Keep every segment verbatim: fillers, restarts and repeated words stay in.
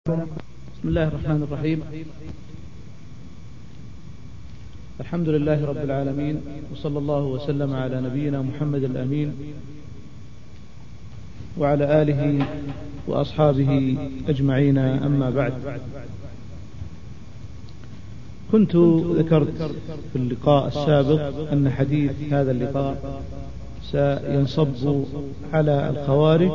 بسم الله الرحمن الرحيم. الحمد لله رب العالمين، وصلى الله وسلم على نبينا محمد الأمين وعلى آله وأصحابه أجمعين، أما بعد. كنت ذكرت في اللقاء السابق أن حديث هذا اللقاء سينصب على الخوارج،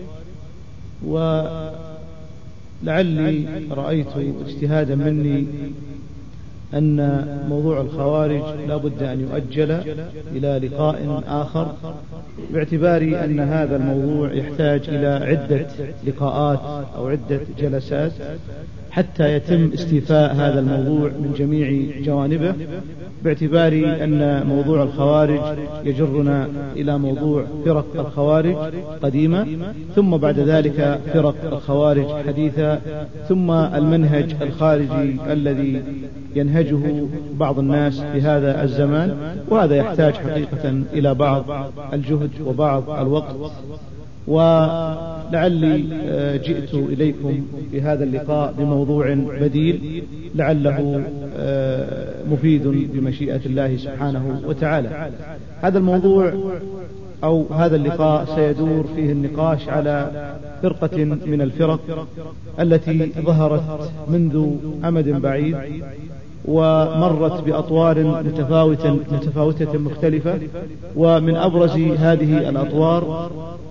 ولعلي رأيت اجتهادا مني أن موضوع الخوارج لا بد أن يؤجل إلى لقاء آخر، باعتبار أن هذا الموضوع يحتاج إلى عدة لقاءات أو عدة جلسات حتى يتم استيفاء هذا الموضوع من جميع جوانبه، باعتبار أن موضوع الخوارج يجرنا إلى موضوع فرق الخوارج قديمة، ثم بعد ذلك فرق الخوارج حديثة، ثم المنهج الخارجي الذي ينهجه بعض الناس في هذا الزمان، وهذا يحتاج حقيقة إلى بعض الجهد وبعض الوقت. ولعلي جئت إليكم في هذا اللقاء بموضوع بديل لعله مفيد بمشيئة الله سبحانه وتعالى. هذا الموضوع أو هذا اللقاء سيدور فيه النقاش على فرقة من الفرق التي ظهرت منذ أمد بعيد ومرت بأطوار متفاوتة متفاوتة مختلفة، ومن أبرز هذه الأطوار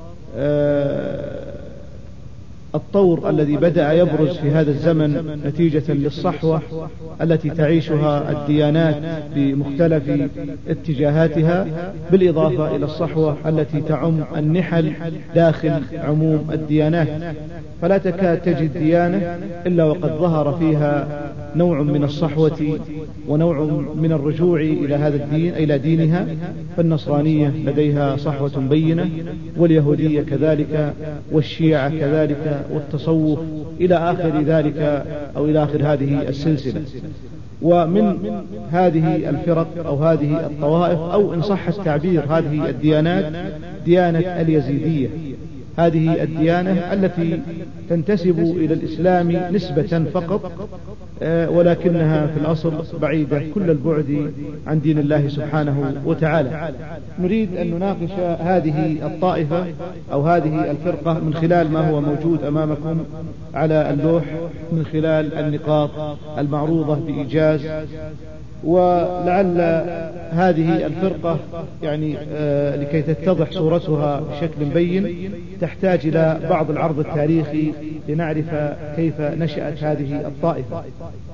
الطور الذي بدأ يبرز في هذا الزمن نتيجة للصحوة التي تعيشها الديانات بمختلف اتجاهاتها، بالإضافة إلى الصحوة التي تعم النحل داخل عموم الديانات، فلا تكاد تجد ديانة إلا وقد ظهر فيها نوع من الصحوة ونوع من الرجوع إلى هذا الدين إلى دينها. فالنصرانية لديها صحوة بينة، واليهودية كذلك، والشيعة كذلك، والتصوف إلى آخر ذلك أو إلى آخر هذه السلسلة. ومن هذه الفرق أو هذه الطوائف أو إن صح التعبير هذه الديانات ديانة اليزيدية، هذه الديانة التي تنتسب إلى الإسلام نسبة فقط، ولكنها في الأصل بعيدة كل البعد عن دين الله سبحانه وتعالى. نريد أن نناقش هذه الطائفة أو هذه الفرقة من خلال ما هو موجود أمامكم على اللوح، من خلال النقاط المعروضة بإيجاز. ولعل هذه الفرقة يعني آه لكي تتضح صورتها بشكل بين تحتاج إلى بعض العرض التاريخي لنعرف كيف نشأت هذه الطائفة.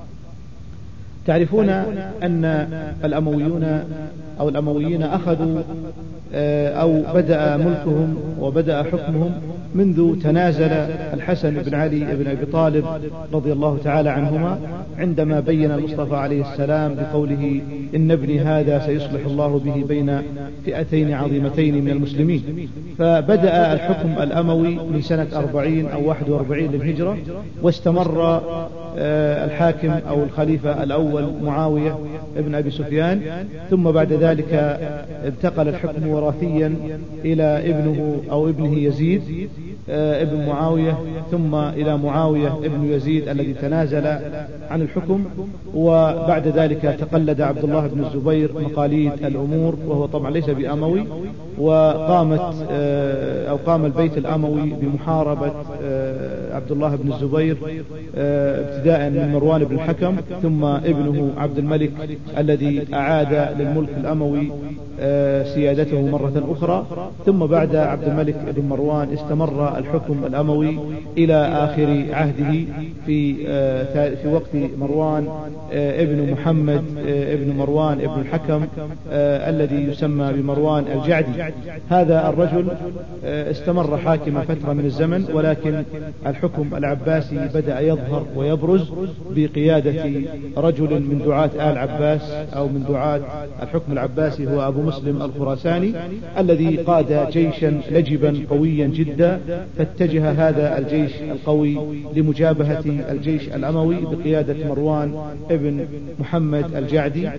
تعرفون أن الأمويون أو الأمويين أخذوا أو بدأ ملكهم وبدأ حكمهم منذ تنازل الحسن بن علي بن أبي طالب رضي الله تعالى عنهما، عندما بين المصطفى عليه السلام بقوله إن ابني هذا سيصلح الله به بين فئتين عظيمتين من المسلمين. فبدأ الحكم الأموي من سنة أربعين أو واحد وأربعين للهجرة، واستمر الحاكم أو الخليفة الأول معاوية ابن أبي سفيان، ثم بعد ذلك انتقل الحكم وراثيا إلى ابنه أو ابنه يزيد ابن معاوية، ثم إلى معاوية ابن يزيد الذي تنازل عن الحكم، وبعد ذلك تقلد عبد الله بن الزبير مقاليد الأمور، وهو طبعا ليس بأموي، وقامت أو قام البيت الأموي بمحاربة عبد الله بن الزبير ابتداء من مروان بن الحكم، ثم ابنه عبد الملك الذي أعاد للملك الأموي سيادته مرة أخرى، ثم بعد عبد الملك بن مروان استمر الحكم الأموي إلى آخر عهده في في وقت مروان ابن محمد ابن مروان ابن الحكم الذي يسمى بمروان الجعدي. هذا الرجل استمر حاكما فترة من الزمن، ولكن الحكم العباسي بدأ يظهر ويبرز بقيادة رجل من دعاة آل عباس أو من دعاة الحكم العباسي هو أبو مسلم الخراساني الذي قاد جيشا لجبا قويا جدا، فاتجه هذا الجيش القوي لمجابهة الجيش الأموي بقيادة مروان ابن محمد الجعدي.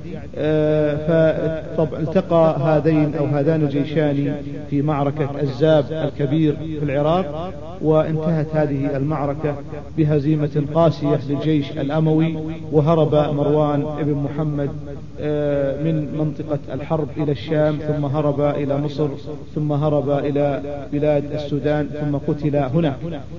فالتقى هذين أو هذان الجيشان في معركة الزاب الكبير في العراق، وانتهت هذه المعركة بهزيمة قاسية للجيش الأموي، وهرب مروان ابن محمد من منطقة الحرب إلى الشام، ثم هرب إلى مصر، ثم هرب إلى بلاد السودان، ثم قتل هنا.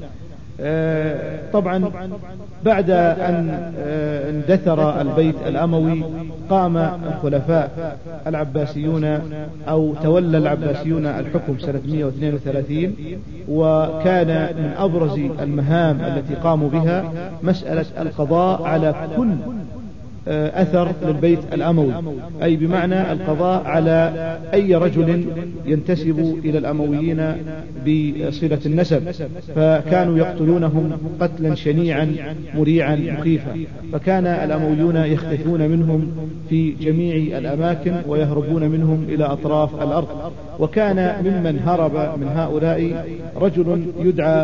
طبعا بعد أن اندثر البيت الأموي قام الخلفاء العباسيون أو تولى العباسيون الحكم سنة مئة واثنين وثلاثين، وكان من أبرز المهام التي قاموا بها مسألة القضاء على كل أثر للبيت الأموي، أي بمعنى القضاء على أي رجل ينتسب إلى الأمويين بصلة النسب، فكانوا يقتلونهم قتلا شنيعا مريعا مخيفا، فكان الأمويون يختفون منهم في جميع الأماكن ويهربون منهم إلى أطراف الأرض. وكان ممن هرب من هؤلاء رجل يدعى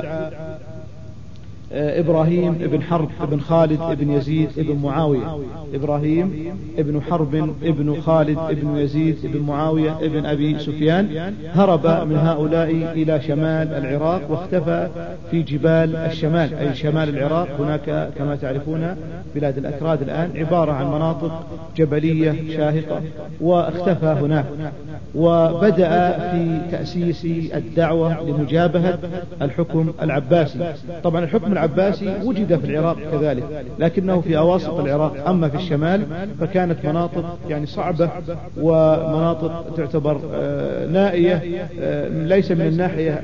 إبراهيم ابن حرب ابن خالد ابن يزيد ابن معاوية، إبراهيم ابن حرب ابن خالد ابن يزيد ابن معاوية ابن أبي سفيان، هرب من هؤلاء إلى شمال العراق واختفى في جبال الشمال، أي شمال العراق. هناك كما تعرفون بلاد الأكراد الآن عبارة عن مناطق جبلية شاهقة، واختفى هناك، وبدأ في تأسيس الدعوة لمجابهة الحكم العباسي. طبعا الحكم العباسي وجد في العراق كذلك، لكنه في أواسط العراق، أما في الشمال فكانت مناطق يعني صعبة ومناطق تعتبر نائية، ليس من الناحية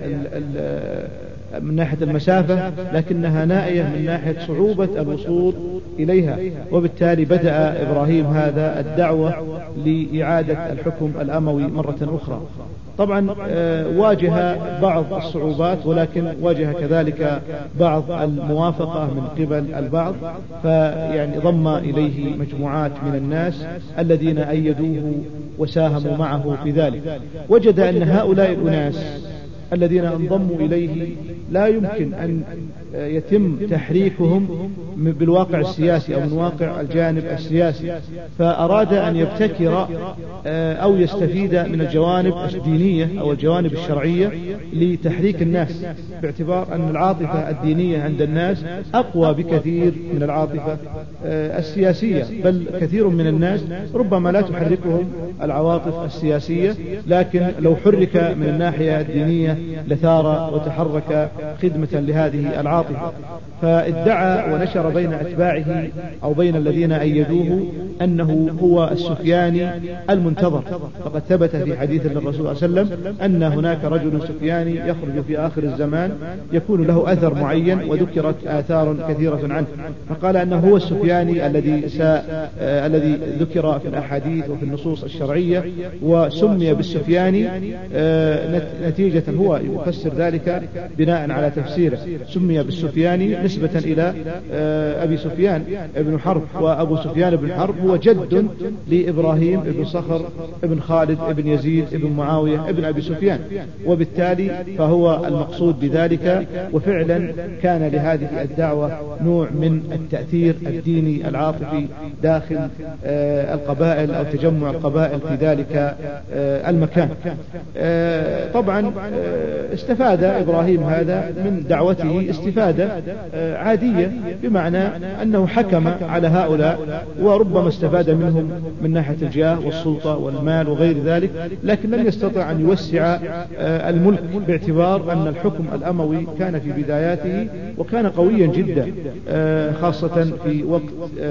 من ناحية المسافة، لكنها نائية من ناحية صعوبة الوصول إليها. وبالتالي بدأ إبراهيم هذا الدعوة لإعادة الحكم الأموي مرة أخرى. طبعا واجه بعض الصعوبات، ولكن واجه كذلك بعض الموافقة من قبل البعض، فيعني ضم إليه مجموعات من الناس الذين أيدوه وساهموا معه في ذلك. وجد أن هؤلاء الأناس الذين انضموا إليه لا يمكن أن يتم تحريكهم بالواقع السياسي أو من واقع الجانب السياسي، فأراد أن يبتكر أو يستفيد من الجوانب الدينية أو الجوانب الشرعية لتحريك الناس، باعتبار أن العاطفة الدينية عند الناس أقوى بكثير من العاطفة السياسية، بل كثير من الناس ربما لا تحركهم العواطف السياسية، لكن لو حرك من الناحية الدينية لثار وتحرك خدمة لهذه العاطفة. فادعى ونشر بين أتباعه أو بين الذين أيدوه أنه هو السفياني المنتظر، فقد ثبت في حديث للرسول صلى الله عليه وسلم أن هناك رجل سفياني يخرج في آخر الزمان يكون له أثر معين، وذكرت آثار كثيرة عنه، فقال أنه هو السفياني الذي آه الذي ذكر في الأحاديث وفي النصوص الشرعية، وسمي بالسفياني آه نتيجة هو يفسر ذلك بناء على تفسيره، سمي بالسفياني نسبة إلى أبي سفيان ابن حرب، وأبو سفيان ابن حرب هو جد لإبراهيم ابن صخر ابن خالد ابن يزيد ابن معاوية ابن أبي سفيان، وبالتالي فهو المقصود بذلك. وفعلا كان لهذه الدعوة نوع من التأثير الديني العاطفي داخل القبائل أو تجمع القبائل في ذلك المكان. طبعا استفاد إبراهيم هذا من دعوته استفادة عادية، بمعنى أنه حكم على هؤلاء وربما استفاد منهم من ناحية الجاه والسلطة والمال وغير ذلك، لكن لم يستطع أن يوسع الملك، باعتبار أن الحكم الأموي كان في بداياته وكان قويا جدا، خاصة في وقت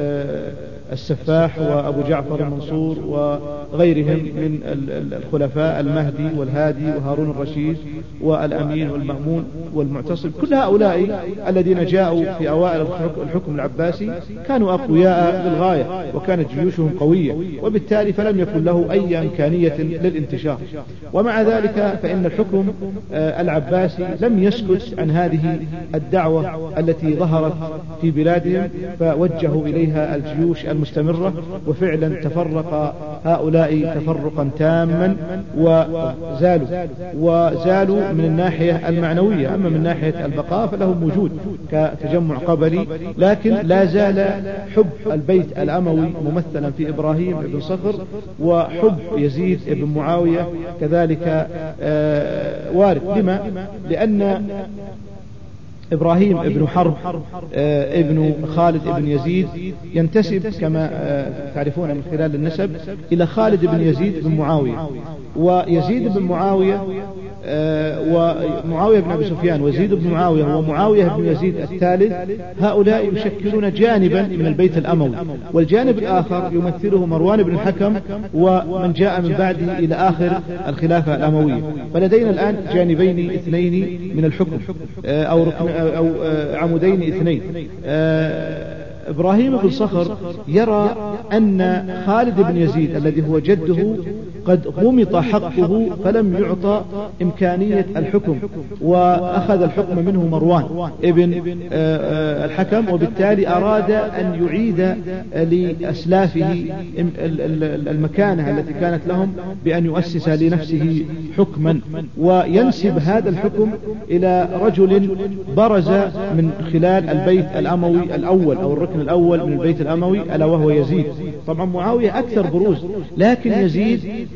السفاح وأبو جعفر المنصور وغيرهم من الخلفاء المهدي والهادي وهارون الرشيد والأمين والمأمون والمعتصم، كل هؤلاء الذين جاءوا في أوائل الحكم العباسي كانوا أقوياء للغاية، وكانت جيوشهم قوية، وبالتالي فلم يكن له أي إمكانية للانتشار. ومع ذلك فإن الحكم العباسي لم يسكت عن هذه الدعوة التي ظهرت في بلادهم، فوجهوا إليها الجيوش المستمرة، وفعلا تفرق هؤلاء تفرقا تاما وزالوا وزالوا من الناحية المعنوية. أما من ناحية البقاء فلهم وجود كتجمع قبلي، لكن لا زال حب البيت الأموي ممثلا في إبراهيم بن صخر، وحب يزيد بن معاوية كذلك وارد. لما؟ لأن إبراهيم ابن حرب ابن خالد ابن يزيد ينتسب كما تعرفون من خلال النسب إلى خالد بن يزيد بن معاوية، ويزيد بن معاوية ومعاوية بن أبي سفيان ويزيد بن معاوية ومعاوية بن يزيد الثالث، هؤلاء يشكلون جانبا من البيت الأموي، والجانب الآخر يمثله مروان بن الحكم ومن جاء من بعده إلى آخر الخلافة الأموية. فلدينا الآن جانبين اثنين من الحكم أو ركن أو عمودين اثنين. إبراهيم بن صخر يرى أن خالد بن يزيد الذي هو جده قد غمط حقه فلم يعطى إمكانية الحكم، وأخذ الحكم منه مروان ابن الحكم، وبالتالي أراد أن يعيد لأسلافه المكانة التي كانت لهم بأن يؤسس لنفسه حكما، وينسب هذا الحكم إلى رجل برز من خلال البيت الأموي الأول أو الركن الأول من البيت الأموي، ألا وهو يزيد. طبعا معاوية أكثر بروز، لكن يزيد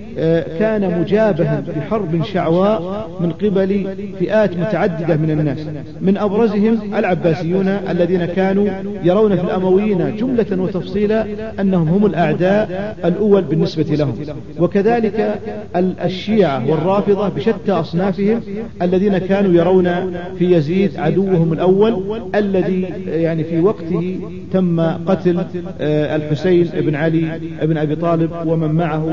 كان مجابها بحرب شعواء من قبل فئات متعددة من الناس، من أبرزهم العباسيون الذين كانوا يرون في الأمويين جملة وتفصيلا أنهم هم الأعداء الأول بالنسبة لهم، وكذلك الشيعة والرافضة بشتى أصنافهم الذين كانوا يرون في يزيد عدوهم الأول، الذي يعني في وقته تم قتل الحسين بن علي بن أبي طالب ومن معه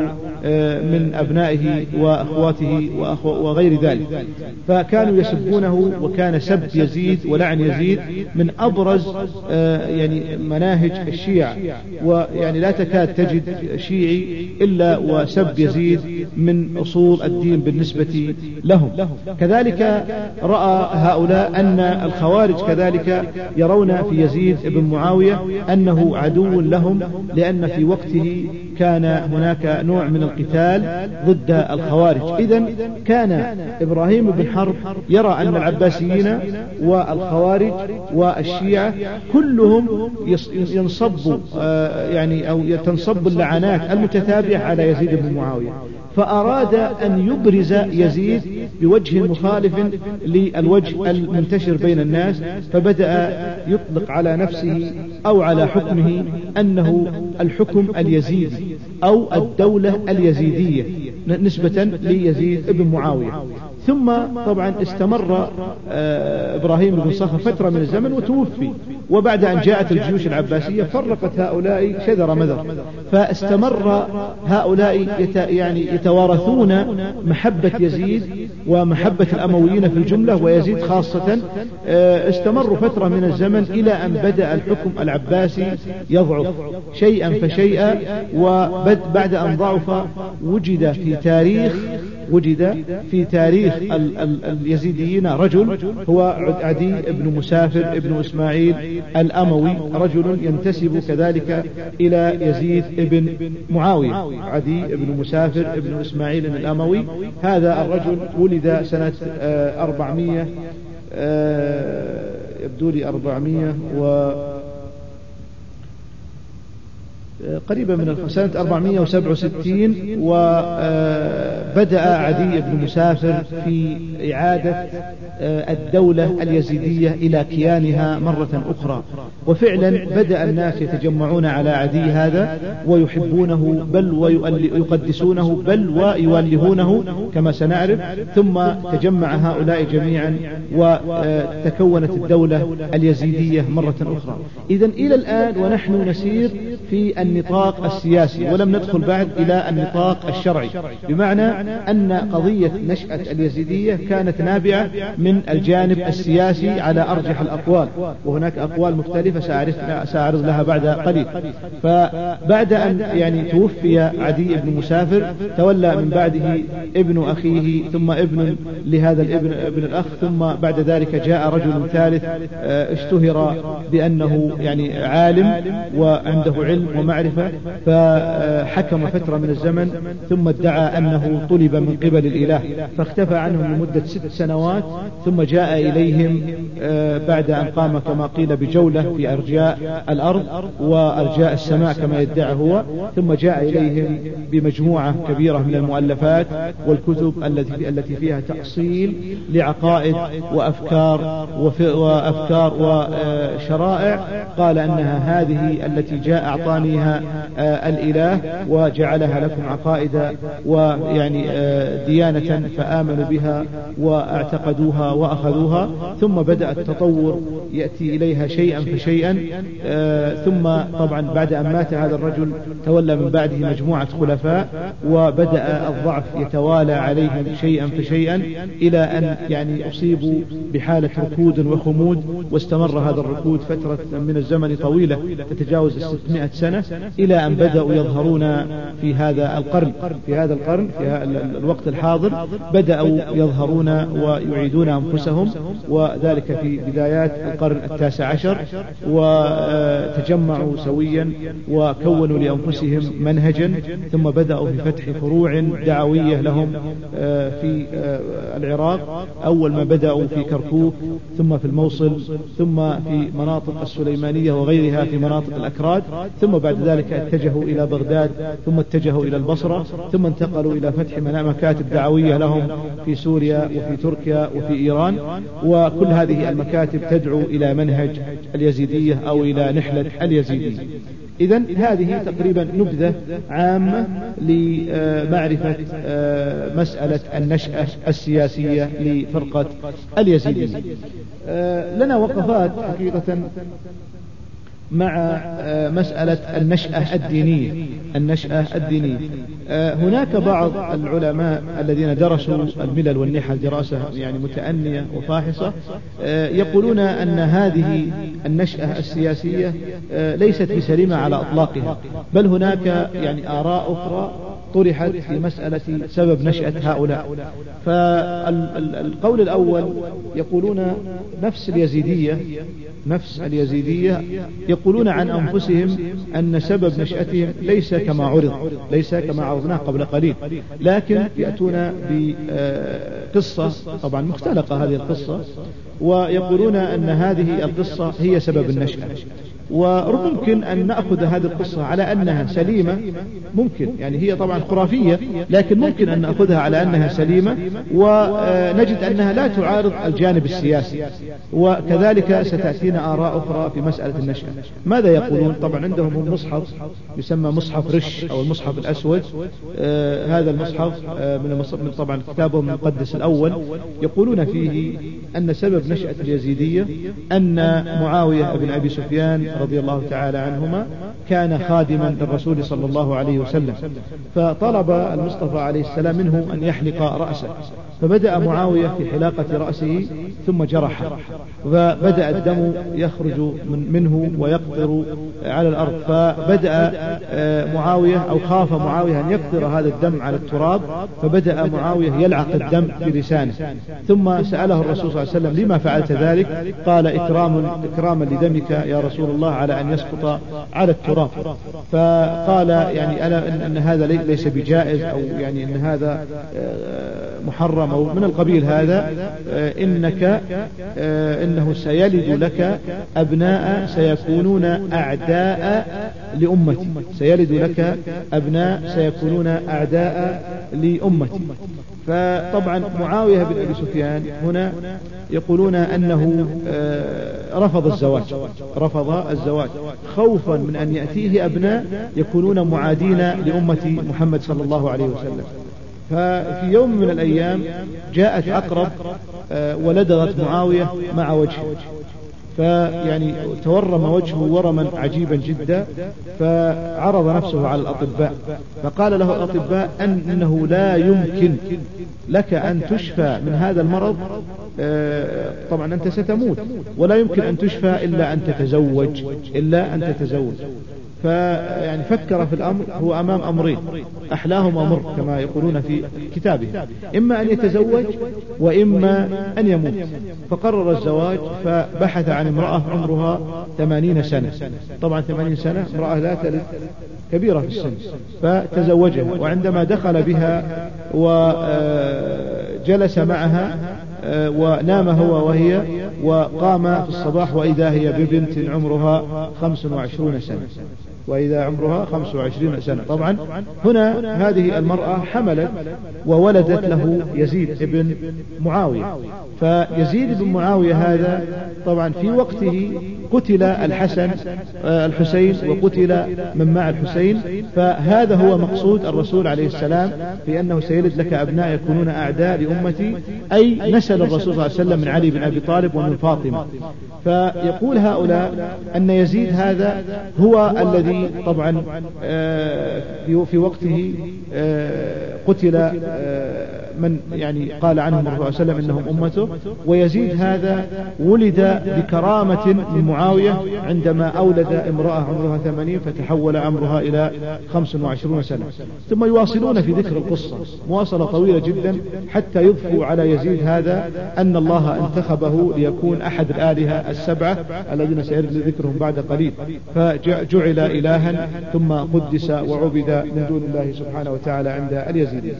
من أبنائه وأخواته وغير ذلك، فكانوا يسبونه، وكان سب يزيد ولعن يزيد من أبرز يعني مناهج الشيعة، ويعني لا تكاد تجد شيعي إلا وسب يزيد من أصول الدين بالنسبة لهم. كذلك رأى هؤلاء أن الخوارج كذلك يرون في يزيد بن معاوية أنه عدو لهم، لأن في وقته كان هناك نوع من القتال ضد الخوارج. إذن كان إبراهيم بن حرب يرى أن العباسيين والخوارج والشيعة كلهم ينصبوا يعني أو تنصب اللعنات المتتابعة على يزيد بن معاوية، فأراد أن يبرز يزيد بوجه مخالف للوجه المنتشر بين الناس، فبدأ يطلق على نفسه أو على حكمه أنه الحكم اليزيدي أو الدولة اليزيدية نسبة ليزيد بن معاوية. ثم طبعا استمر إبراهيم بن صخر فترة من الزمن وتوفي، وبعد أن جاءت الجيوش العباسية فرقت هؤلاء شذر مذر، فاستمر هؤلاء يت يعني يتوارثون محبة يزيد ومحبة الأمويين في الجملة، ويزيد خاصة. استمروا فترة من الزمن إلى أن بدأ الحكم العباسي يضعف شيئا فشيئا، وبعد أن ضعف وجد في تاريخ وجد في تاريخ ال ال اليزيديين رجل هو عدي بن مسافر بن إسماعيل الأموي، رجل ينتسب كذلك إلى يزيد بن معاوية، عدي بن مسافر بن إسماعيل الأموي. هذا الرجل ولد سنة أربعمائة يبدو لي أربعمائة و قريبا من سنة أربعمائة وسبعة وستين، وبدأ عدي بن مسافر في إعادة الدولة اليزيدية إلى كيانها مرة أخرى، وفعلا بدأ الناس يتجمعون على عدي هذا ويحبونه بل ويقدسونه بل ويولهونه كما سنعرف. ثم تجمع هؤلاء جميعا وتكونت الدولة اليزيدية مرة أخرى. إذن إلى الآن ونحن نسير في النطاق السياسي، ولم ندخل بعد إلى النطاق الشرعي، بمعنى أن قضية نشأة اليزيدية كانت نابعة من الجانب السياسي على أرجح الأقوال، وهناك أقوال مختلفة سأعرض لها بعد قليل. فبعد أن يعني توفي عدي بن مسافر تولى من بعده ابن أخيه ثم ابن لهذا الابن ابن الأخ، ثم بعد ذلك جاء رجل ثالث اشتهر بأنه يعني عالم وعنده علم ومعرفة، فحكم فترة من الزمن ثم ادعى أنه طلب من قبل الإله، فاختفى عنهم لمدة ست سنوات، ثم جاء إليهم بعد أن قام كما قيل بجولة في أرجاء الأرض وأرجاء السماء كما يدعى هو، ثم جاء إليهم بمجموعة كبيرة من المؤلفات والكتب التي التي فيها تأصيل لعقائد وأفكار وأفكار وشرائع، قال أنها هذه التي جاء أعطانيها الإله وجعلها لكم عقائد ويعني ديانة فآمنوا بها واعتقدوها وأخذوها، ثم بدأ التطور يأتي إليها شيئا فشيئا. ثم طبعا بعد أن مات هذا الرجل تولى من بعده مجموعة خلفاء، وبدأ الضعف يتوالى عليهم شيئا فشيئا إلى أن يعني أصيبوا بحالة ركود وخمود، واستمر هذا الركود فترة من الزمن طويلة تتجاوز الستمائة سنة، إلى أن بدأوا يظهرون في هذا القرن في هذا القرن في الوقت الحاضر بدأوا يظهرون ويعيدون أنفسهم، وذلك في بدايات القرن التاسع عشر، وتجمعوا سويا وكونوا لأنفسهم منهجا، ثم بدأوا في فتح فروع دعوية لهم في العراق، أول ما بدأوا في كركوك ثم في الموصل ثم في مناطق السليمانية وغيرها في مناطق الأكراد، ثم بعد ذلك اتجهوا إلى بغداد، ثم اتجهوا إلى البصرة، ثم انتقلوا إلى فتح مكاتب دعوية لهم في سوريا وفي تركيا وفي إيران، وكل هذه المكاتب تدعو إلى منهج اليزيدية أو إلى نحلة اليزيدية. إذن هذه تقريبا نبذة عامة لمعرفة مسألة النشأة السياسية لفرقة اليزيدية. لنا وقفات حقيقة مع مسألة النشأة الدينية النشأة الدينية هناك بعض العلماء الذين درسوا الملل والنحل دراسة يعني متأنية وفاحصة يقولون أن هذه النشأة السياسية ليست بسليمة على أطلاقها، بل هناك يعني آراء أخرى طرحت في مسألة سبب نشأة هؤلاء. فالقول الأول يقولون نفس اليزيدية نفس اليزيدية يقولون عن أنفسهم أن سبب نشأتهم ليس كما عرض ليس كما عرضناه قبل قليل، لكن يأتون بقصة طبعا مختلقة هذه القصة، ويقولون أن هذه القصة هي سبب النشأة. وممكن أن نأخذ هذه القصة على أنها سليمة، ممكن يعني هي طبعا خرافية، لكن ممكن أن نأخذها على أنها سليمة ونجد أنها لا تعارض الجانب السياسي. وكذلك ستأتينا آراء أخرى في مسألة النشأة. ماذا يقولون؟ طبعا عندهم مصحف يسمى مصحف رش أو المصحف الأسود. آه هذا المصحف آه من طبعا كتابهم المقدس الأول، يقولون فيه أن سبب نشأة اليزيدية أن معاوية بن أبي سفيان رضي الله تعالى عنهما كان خادما للرسول صلى الله عليه وسلم، فطلب المصطفى عليه السلام منه أن يحلق رأسه، فبدأ معاوية في حلاقة رأسه ثم جرحه، فبدأ الدم يخرج من منه ويقطر على الأرض، فبدأ معاوية أو خاف معاوية أن يقطر هذا الدم على التراب، فبدأ معاوية يلعق الدم بلسانه، ثم سأله الرسول صلى الله عليه وسلم لما فعلت ذلك؟ قال إكرام إكراما لدمك يا رسول الله على أن يسقط على التراب. فقال يعني أنا أن هذا ليس بجائز، أو يعني أن هذا محرم أو من القبيل هذا، إنك إنه سيلد لك أبناء سيكونون أعداء لأمتي سيلد لك أبناء سيكونون أعداء لأمتي. فطبعا معاوية بن أبي سفيان هنا يقولون أنه رفض الزواج رفض الزواج خوفا من أن يأتيه أبناء يكونون معادين لأمة محمد صلى الله عليه وسلم. ففي يوم من الأيام جاءت عقرب ولدغت معاوية مع وجهه، فيعني تورم وجهه ورما عجيبا جدا، فعرض نفسه على الأطباء، فقال له الأطباء أن إنه لا يمكن لك أن تشفى من هذا المرض، طبعا أنت ستموت، ولا يمكن أن تشفى إلا أن تتزوج إلا أن تتزوج. فيعني فكر في الأمر، هو أمام أمرين أحلاهما مر كما يقولون في كتابه، إما أن يتزوج وإما أن يموت. فقرر الزواج، فبحث عن امرأة عمرها ثمانين سنة، طبعا ثمانين سنة امرأة لا تلد، كبيرة في السن، فتزوجها. وعندما دخل بها وجلس معها ونام هو وهي، وقام في الصباح وإذا هي ببنت عمرها خمس وعشرون سنة، وإذا عمرها خمس وعشرين سنة. طبعا هنا هذه المرأة حملت وولدت له يزيد ابن معاوية. فيزيد بن معاوية هذا طبعا في وقته قتل الحسن الحسين وقتل من مع الحسين، فهذا هو مقصود الرسول عليه السلام في أنه سيلد لك أبناء يكونون أعداء لأمتي، أي نسل الرسول صلى الله عليه وسلم من علي بن أبي طالب ومن فاطمة. فيقول هؤلاء أن يزيد هذا هو الذي طبعا في وقته قتل من يعني قال عنهم الرسول صلى الله عليه وسلم إنهم أمته، ويزيد هذا ولد بكرامة من معاوية عندما أولد امرأة عمرها ثمانين فتحول عمرها إلى خمس وعشرين سنة. ثم يواصلون في ذكر القصة مواصلة طويلة جدا حتى يضفوا على يزيد هذا أن الله انتخبه ليكون أحد الآلهة السبعة الذين سيرد ذكرهم بعد قليل، فجعل إلها ثم قدس وعبد من دون الله سبحانه وتعالى عند اليزيدية.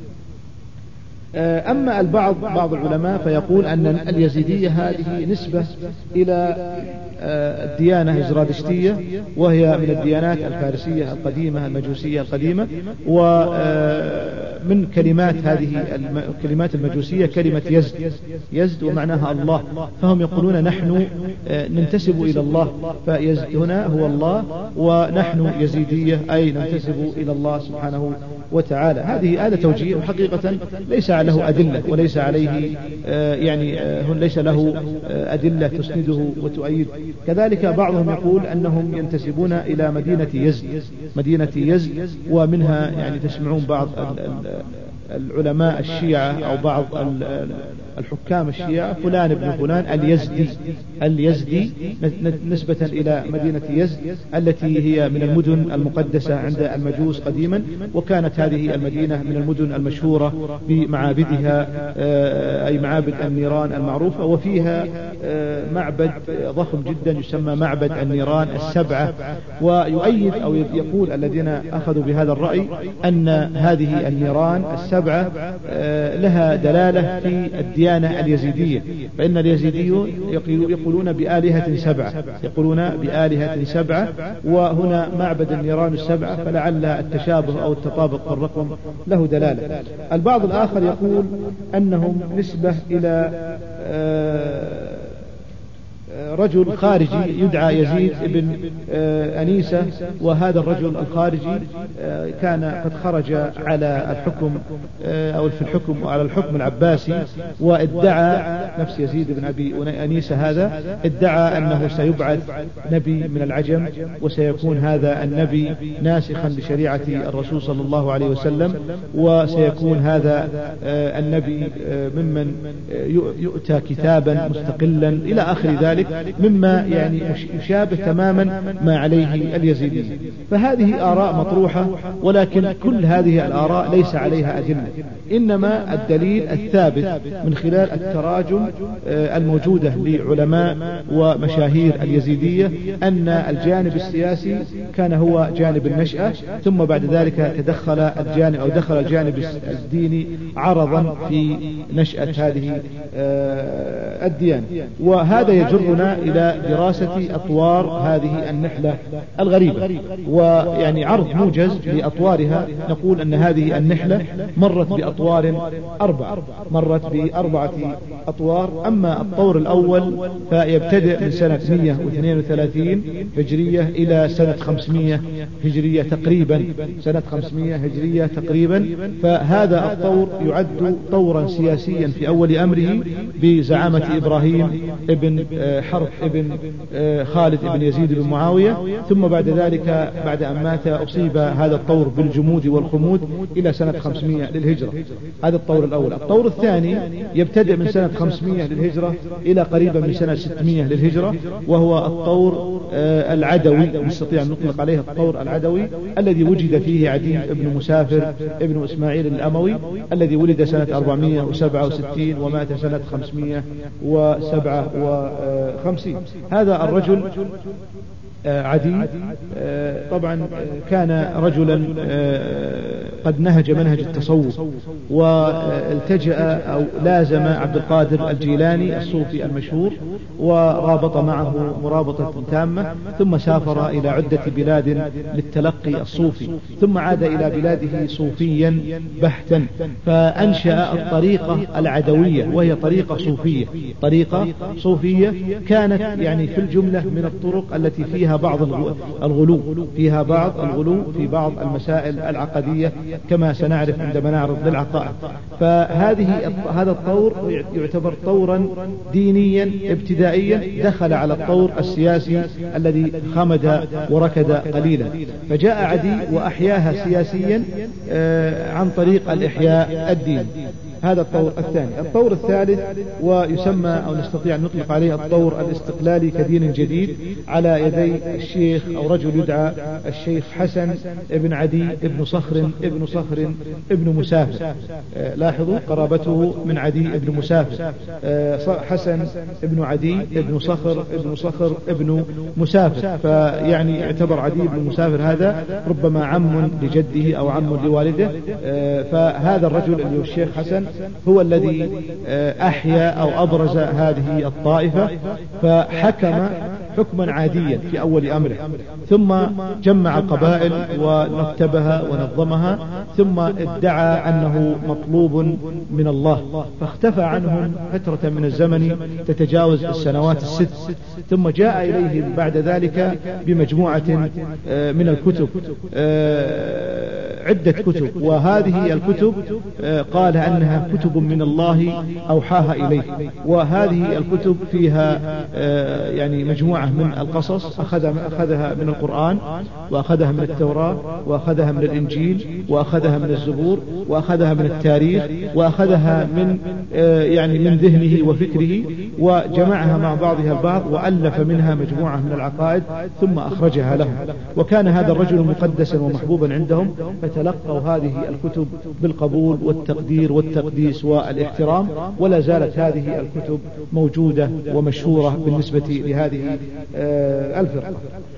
أما البعض بعض العلماء فيقول أن اليزيدية هذه نسبة إلى الديانة الزرادشتية، وهي من الديانات الفارسية القديمة المجوسية القديمة. ومن كلمات هذه الكلمات المجوسية كلمة يزد، يزد ومعناها الله، فهم يقولون نحن ننتسب إلى الله، فيزد هنا هو الله، ونحن يزيدية أي ننتسب إلى الله سبحانه وتعالى. هذه هذا توجيه، وحقيقة ليس له أدلة وليس عليه يعني ليس له أدلة تسنده وتؤيد. كذلك بعضهم يقول أنهم ينتسبون إلى مدينة يزد، مدينة يزد، ومنها يعني تسمعون بعض العلماء الشيعة أو بعض الحكام الشيعة فلان ابن فلان اليزدي، اليزدي نسبة إلى مدينة يزد التي هي من المدن المقدسة عند المجوس قديما، وكانت هذه المدينة من المدن المشهورة بمعابدها أي معابد النيران المعروفة، وفيها معبد ضخم جدا يسمى معبد النيران السبعة. ويؤيد أو يقول الذين أخذوا بهذا الرأي أن هذه النيران السبعة لها دلالة في الديانة اليزيدية، فإن اليزيديون يقولون بآلهة سبعة، يقولون بآلهة سبعة، وهنا معبد النيران السبعة، فلعل التشابه أو التطابق في الرقم له دلالة. البعض الآخر يقول أنهم نسبة إلى رجل خارجي يدعى يزيد ابن أنيسة، وهذا الرجل الخارجي كان قد خرج على الحكم أو في الحكم على الحكم العباسي، وادعى نفس يزيد بن أبي أنيسة هذا ادعى أنه سيبعث نبي من العجم، وسيكون هذا النبي ناسخا لشريعة الرسول صلى الله عليه وسلم، وسيكون هذا النبي ممن يؤتى كتابا مستقلا إلى آخر ذلك، مما يعني يشابه تماما ما عليه اليزيدي. فهذه آراء مطروحة، ولكن كل هذه الآراء ليس عليها أدلة، إنما الدليل الثابت من خلال التراجم الموجودة لعلماء ومشاهير اليزيدية أن الجانب السياسي كان هو جانب النشأة، ثم بعد ذلك تدخل الجانب أو دخل الجانب الديني عرضا في نشأة هذه الديانة. وهذا يجرنا إلى دراسة أطوار هذه النحلة الغريبة، ويعني عرض موجز لأطوارها. نقول أن هذه النحلة مرت بأطوار أربع، مرت بأربعة أطوار. أما الطور الأول فيبتدئ من سنة مئة واثنين وثلاثين هجرية إلى سنة خمسمئة هجرية تقريبا، سنة خمسمئة هجرية تقريبا. فهذا الطور يعد طورا سياسيا في أول أمره بزعامة إبراهيم ابن حرب حرب ابن خالد ابن يزيد بن معاوية. ثم بعد ذلك بعد أن مات أصيب هذا الطور بالجمود والخمود إلى سنة خمسمائة للهجرة. هذا الطور الأول. الطور الثاني يبتدئ من سنة خمسمائة للهجرة إلى قريبا من سنة ستمائة للهجرة، وهو الطور العدوي، نستطيع أن نطلق عليه الطور العدوي، الذي وجد فيه عدي بن مسافر ابن إسماعيل الأموي، الذي ولد سنة أربعمائة وسبعة وستين ومات سنة خمسمائة وسبعة وخمسين. هذا الرجل عدي طبعا كان رجلا قد نهج منهج التصوف، والتجأ أو لازم عبد القادر الجيلاني الصوفي المشهور، ورابط معه مرابطة تامة، ثم سافر إلى عدة بلاد للتلقي الصوفي، ثم عاد إلى بلاده صوفيا بحتا، فأنشأ الطريقة العدوية، وهي طريقة صوفية طريقة صوفية كانت يعني في الجملة من الطرق التي فيها بعض الغلو فيها بعض الغلو في بعض المسائل العقدية كما سنعرف عندما نعرض للعقائد. فهذه هذا الطور يعتبر طورا دينيا ابتدائيا دخل على الطور السياسي الذي خمد وركد قليلا، فجاء عدي وأحياها سياسيا عن طريق الإحياء الديني. هذا الطور الثاني. الطور الثالث ويسمى أو نستطيع أن نطلق عليه الطور الاستقلالي كدين جديد، على يدي الشيخ أو رجل يدعى الشيخ حسن ابن عدي ابن صخر ابن صخر ابن مسافر. آه لاحظوا قرابته من عدي ابن مسافر. آه حسن ابن عدي ابن صخر ابن صخر ابن مسافر، فيعني اعتبر عدي ابن مسافر هذا ربما عم لجده أو عم لوالده. آه فهذا الرجل اللي هو الشيخ حسن هو الذي أحيا أو أبرز هذه الطائفة، فحكم حكما عاديا في أول أمره، ثم جمع القبائل ونكتبها ونظمها، ثم ادعى أنه مطلوب من الله، فاختفى عنهم فترة من الزمن تتجاوز السنوات الست، ثم جاء إليهم بعد ذلك بمجموعة من الكتب، عدة كتب، وهذه الكتب قال أنها كتب من الله أوحاها إليه. وهذه الكتب فيها يعني مجموعة من القصص أخذها من القرآن، وأخذها من التوراة، وأخذها من الإنجيل، وأخذها من الزبور، وأخذها من التاريخ، وأخذها من يعني من ذهنه وفكره، وجمعها مع بعضها البعض، وألف منها مجموعة من العقائد ثم أخرجها لهم. وكان هذا الرجل مقدسا ومحبوبا عندهم، فتلقوا هذه الكتب بالقبول والتقدير والتقديس والاحترام، ولا زالت هذه الكتب موجودة ومشهورة بالنسبة لهذه الفرقة.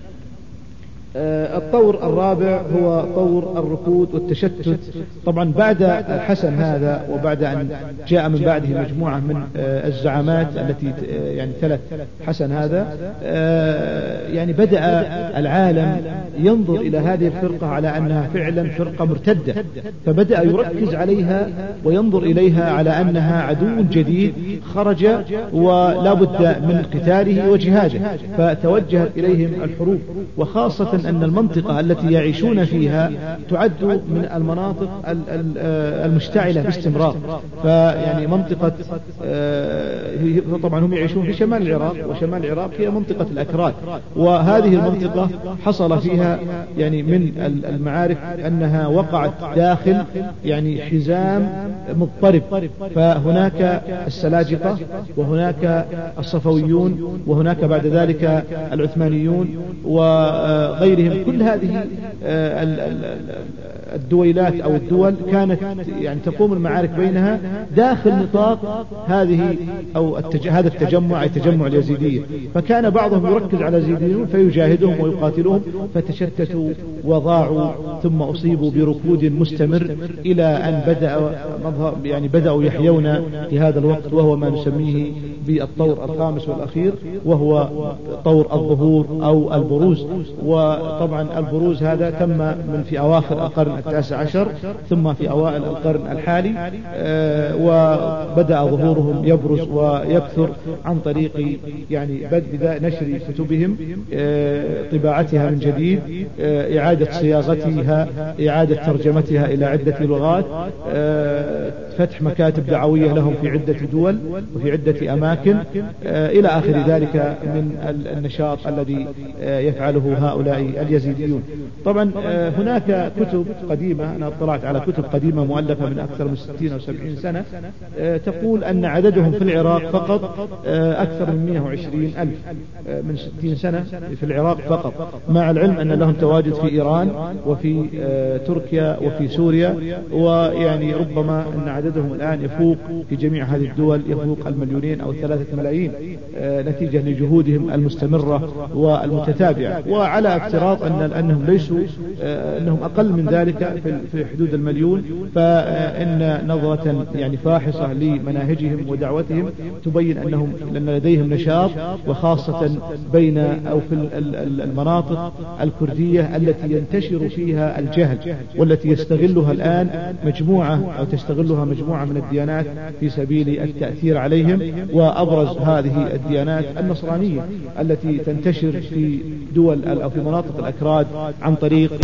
الطور الرابع هو طور الركود والتشتت. طبعا بعد الحسن هذا، وبعد أن جاء من بعده مجموعة من الزعامات التي يعني تلت حسن هذا، يعني بدأ العالم ينظر إلى هذه الفرقة على أنها فعلا فرقة مرتدة، فبدأ يركز عليها وينظر إليها على أنها عدو جديد خرج ولا بد من قتاله وجهاده، فتوجهت إليهم الحروب، وخاصة أن المنطقة التي يعيشون فيها تعد من المناطق المشتعلة باستمرار. فيعني منطقة طبعا هم يعيشون في شمال العراق، وشمال العراق هي منطقة الأكراد، وهذه المنطقة حصل فيها يعني من المعارك أنها وقعت داخل يعني حزام مضطرب، فهناك السلاجقة، وهناك الصفويون، وهناك بعد ذلك العثمانيون وغيرهم. كل هذه الدويلات أو الدول كانت يعني تقوم المعارك بينها داخل نطاق هذه أو التج... هذا التجمع، أي تجمع اليزيدية. فكان بعضهم يركز على اليزيديين فيجاهدهم ويقاتلهم، فتشتتوا وضاعوا، ثم أصيبوا بركود مستمر إلى أن بدأ مظهر يعني بدأوا يحيون في هذا الوقت، وهو ما نسميه بالطور الخامس والأخير، وهو طور الظهور أو البروز. وطبعا البروز هذا تم من في أواخر القرن التاسع عشر ثم في أوائل القرن الحالي، وبدأ ظهورهم يبرز ويكثر عن طريق يعني بدء نشر كتبهم، طباعتها من جديد، إعادة صياغتها، إعادة ترجمتها إلى عدة لغات، فتح مكاتب دعوية لهم في عدة دول وفي عدة أماكن إلى آخر ذلك من النشاط الذي يفعله هؤلاء اليزيديون. طبعا هناك كتب قديمة، أنا اطلعت على كتب قديمة مؤلفة من أكثر من ستين أو سبعين سنة تقول أن عددهم في العراق فقط أكثر من مئة وعشرين ألف من ستين سنة في العراق فقط، مع العلم أن لهم تواجد في إيران وفي تركيا وفي سوريا، ويعني ربما أن عددهم الآن يفوق في جميع هذه الدول يفوق المليونين أو ثلاثة ملايين نتيجة لجهودهم المستمرة والمتتابعة، وعلى افتراض أن أنهم ليسوا أنهم أقل من ذلك في حدود المليون، فإن نظرة يعني فاحصة لمناهجهم ودعوتهم تبين أنهم لأن لديهم نشاط، وخاصة بين أو في المناطق الكردية التي ينتشر فيها الجهل والتي يستغلها الآن مجموعة أو تستغلها مجموعة من الديانات في سبيل التأثير عليهم. وأبرز هذه الديانات النصرانية التي تنتشر في دول أو في مناطق الأكراد عن طريق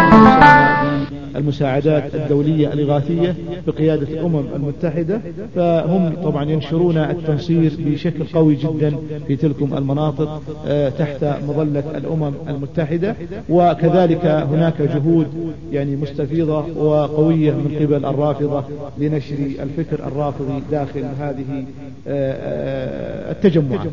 المساعدات الدولية الإغاثية بقيادة الأمم المتحدة، فهم طبعا ينشرون التنصير بشكل قوي جدا في تلكم المناطق تحت مظلة الأمم المتحدة. وكذلك هناك جهود يعني مستفيضة وقوية من قبل الرافضة لنشر الفكر الرافضي داخل هذه التجمعات.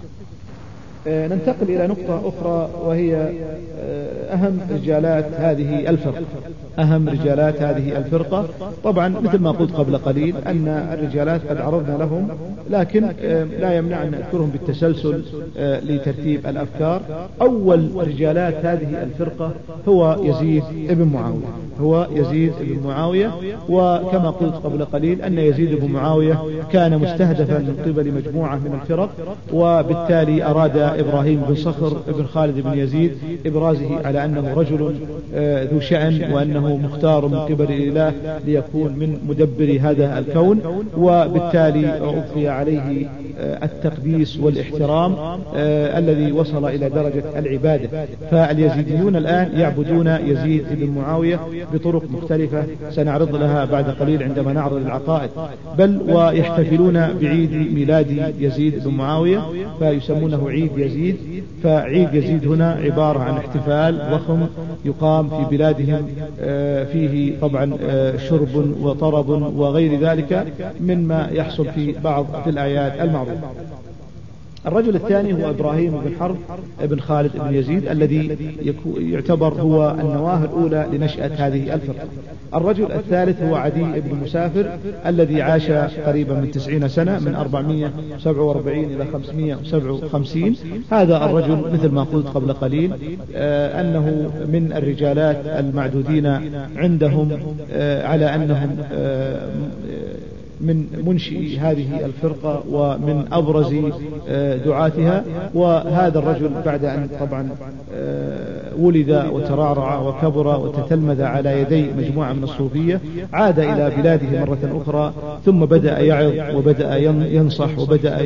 ننتقل إلى نقطة أخرى وهي أهم رجالات هذه الفرقة. أهم رجالات هذه الفرقة طبعا مثل ما قلت قبل قليل أن الرجالات قد عرضنا لهم، لكن لا يمنع أن نذكرهم بالتسلسل لترتيب الأفكار. أول رجالات هذه الفرقة هو يزيد ابن معاوية هو يزيد ابن معاوية وكما قلت قبل قليل أن يزيد ابن معاوية كان مستهدفا من قبل مجموعة من الفرق، وبالتالي أراد إبراهيم بن صخر بن خالد بن يزيد إبرازه على أنه رجل ذو شأن وأنه مختار من قبل الإله ليكون من مدبر هذا الكون، وبالتالي أضفي عليه التقديس والاحترام الذي وصل إلى درجة العبادة. فاليزيديون الآن يعبدون يزيد بن معاوية بطرق مختلفة سنعرض لها بعد قليل عندما نعرض العقائد، بل ويحتفلون بعيد ميلاد يزيد بن معاوية فيسمونه عيد يزيد. فعيد يزيد هنا عبارة عن احتفال ضخم يقام في بلادهم فيه طبعا شرب وطرب وغير ذلك مما يحصل في بعض في الأعياد المعروفة. الرجل الثاني هو إبراهيم بن حرب بن خالد بن يزيد الذي يعتبر هو النواة الأولى لنشأة هذه الفرقة. الرجل الثالث هو عدي بن مسافر الذي عاش قريبا من تسعين سنة من أربعمائة وسبعة وأربعين إلى خمسمائة وسبعة وخمسين. هذا الرجل مثل ما قلت قبل قليل آه أنه من الرجالات المعدودين عندهم آه على أنهم آه من منشئ هذه الفرقة ومن أبرز دعاتها. وهذا الرجل بعد أن طبعا ولد وترعرع وكبر وتتلمذ على يدي مجموعة من الصوفية عاد إلى بلاده مرة أخرى، ثم بدأ يعظ وبدأ ينصح وبدأ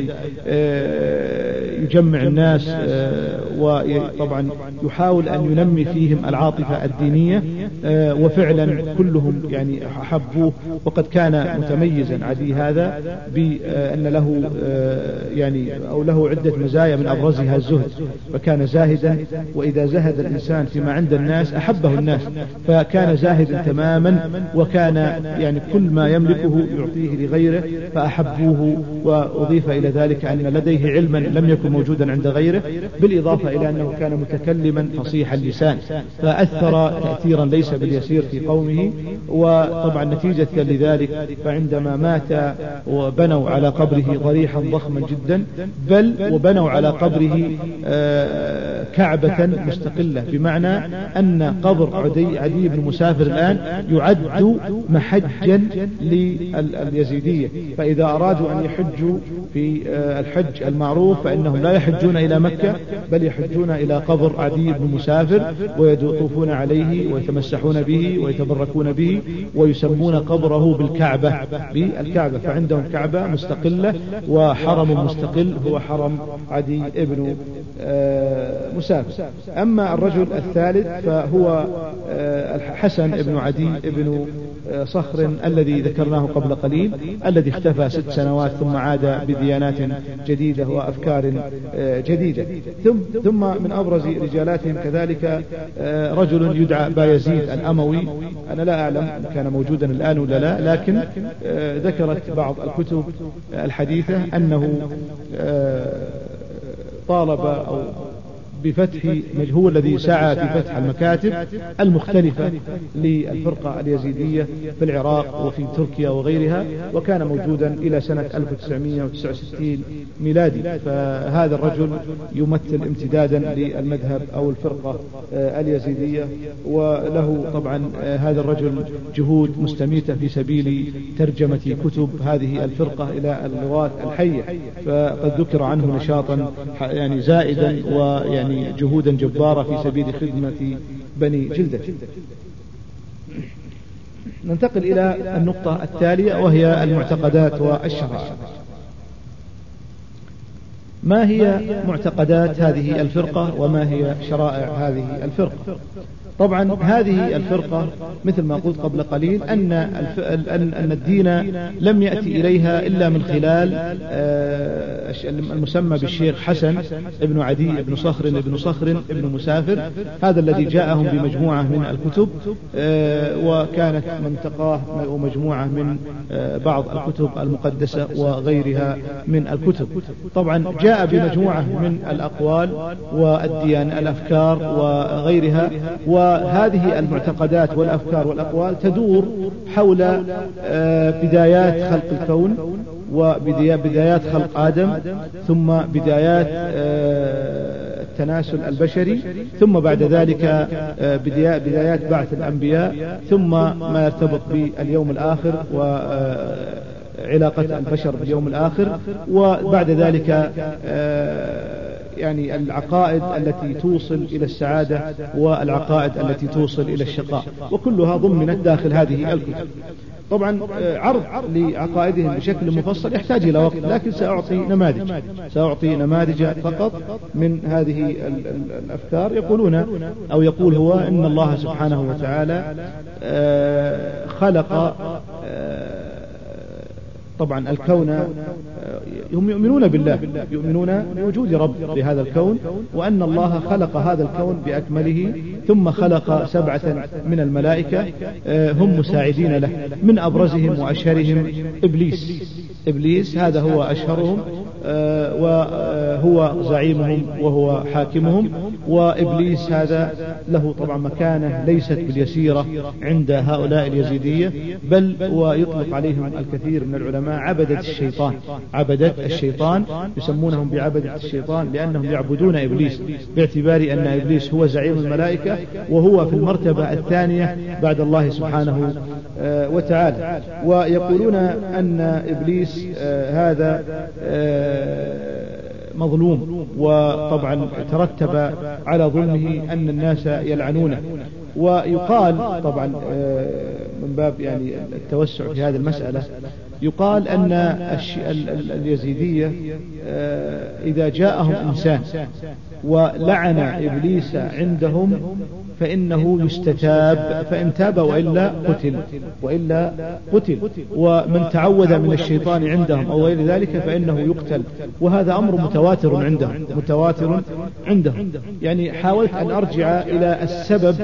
يجمع الناس، وطبعا يحاول أن ينمي فيهم العاطفة الدينية، وفعلا كلهم يعني حبوه. وقد كان متميزا عدي هذا بأن له يعني أو له عدة مزايا من أبرزها الزهد، فكان زاهدا، وإذا زهد الإنسان فيما عند الناس أحبه الناس، فكان زاهدا تماما، وكان يعني كل ما يملكه يعطيه لغيره فأحبوه. وأضيف إلى ذلك أن لديه علما لم يكن موجودا عند غيره، بالإضافة إلى أنه كان متكلما فصيح اللسان، فأثر تأثيرا ليس باليسير في قومه. وطبعا نتيجة لذلك فعندما مات وبنوا على قبره ضريحا ضخما جدا، بل وبنوا على قبره كعبة مستقلة، بمعنى أن قبر عدي, عدي بن مسافر الآن يعد محجا لليزيدية. فإذا أرادوا أن يحجوا في الحج المعروف فإنهم لا يحجون إلى مكة بل يحجون إلى قبر عدي بن مسافر ويطوفون عليه ويتمسحون به ويتبركون به، ويسمون قبره بالكعبة الكعبة، فعندهم كعبة مستقلة وحرم مستقل هو حرم عدي ابن مسافر. أما الرجل الثالث فهو الحسن ابن عدي ابن صخر الذي ذكرناه قبل قليل، الذي اختفى ست سنوات ثم عاد بديانات جديدة وأفكار جديدة. ثم من أبرز رجالاتهم كذلك رجل يدعى بايزيد الأموي، أنا لا أعلم كان موجودا الآن ولا لا، لكن ذكرت بعض الكتب الحديثة أنه طالب أو بفتح هو الذي سعى في فتح المكاتب المختلفة للفرقة اليزيدية في العراق وفي تركيا وغيرها، وكان موجودا إلى سنة ألف وتسعمائة وتسعة وستين ميلادي. فهذا الرجل يمثل امتدادا للمذهب أو الفرقة اليزيدية، وله طبعا هذا الرجل جهود مستميتة في سبيل ترجمة كتب هذه الفرقة إلى اللغات الحية، فقد ذكر عنه نشاطا يعني زائدا ويعني جهودا جبارة في سبيل خدمة بني جلدة. ننتقل إلى النقطة التالية وهي المعتقدات والشرائع. ما هي معتقدات هذه الفرقة وما هي شرائع هذه الفرقة؟ طبعا هذه الفرقة مثل ما قلت قبل قليل أن أن الدين لم يأتي إليها إلا من خلال المسمى بالشيخ حسن ابن عدي ابن صخر ابن صخر ابن مسافر، هذا الذي جاءهم بمجموعة من الكتب، وكانت منتقاه ومجموعة من بعض الكتب المقدسة وغيرها من الكتب. طبعا جاء بمجموعة من الأقوال والديان الأفكار وغيرها، وهذه المعتقدات والأفكار والأقوال تدور حول بدايات خلق الكون وبدايات خلق آدم، ثم بدايات التناسل البشري، ثم بعد ذلك بدايات بعث الأنبياء، ثم ما يرتبط باليوم الآخر وعلاقة البشر باليوم الآخر، وبعد ذلك يعني العقائد التي توصل إلى السعادة والعقائد التي توصل إلى الشقاء، وكلها ضمنت داخل هذه الكتب. طبعا عرض لعقائدهم بشكل مفصل يحتاج إلى وقت، لكن سأعطي نماذج سأعطي نماذج فقط من هذه الأفكار. يقولون أو يقول هو إن الله سبحانه وتعالى خلق طبعا الكون، هم يؤمنون بالله، يؤمنون بوجود رب لهذا الكون، وأن الله خلق هذا الكون بأكمله، ثم خلق سبعة من الملائكة هم مساعدين له، من أبرزهم وأشهرهم إبليس. إبليس هذا هو أشهرهم وهو زعيمهم وهو حاكمهم، وإبليس هذا له طبعا مكانة ليست باليسيرة عند هؤلاء اليزيدية، بل ويطلق عليهم الكثير من العلماء عبدة الشيطان. عبدة الشيطان يسمونهم بعبدة الشيطان لأنهم يعبدون إبليس، باعتبار أن إبليس هو زعيم الملائكة وهو في المرتبة الثانية بعد الله سبحانه وتعالى. ويقولون أن إبليس هذا مظلوم، وطبعا ترتب على ظلمه أن الناس يلعنونه. ويقال طبعا من باب يعني التوسع في هذه المسألة، يقال أن اليزيدية إذا جاءهم إنسان ولعن إبليس عندهم فإنه يستتاب، فإن تاب وإلا قتل وإلا قتل ومن تعوذ من الشيطان عندهم أو غير ذلك فإنه يقتل. وهذا أمر متواتر عندهم متواتر عندهم يعني حاولت أن أرجع إلى السبب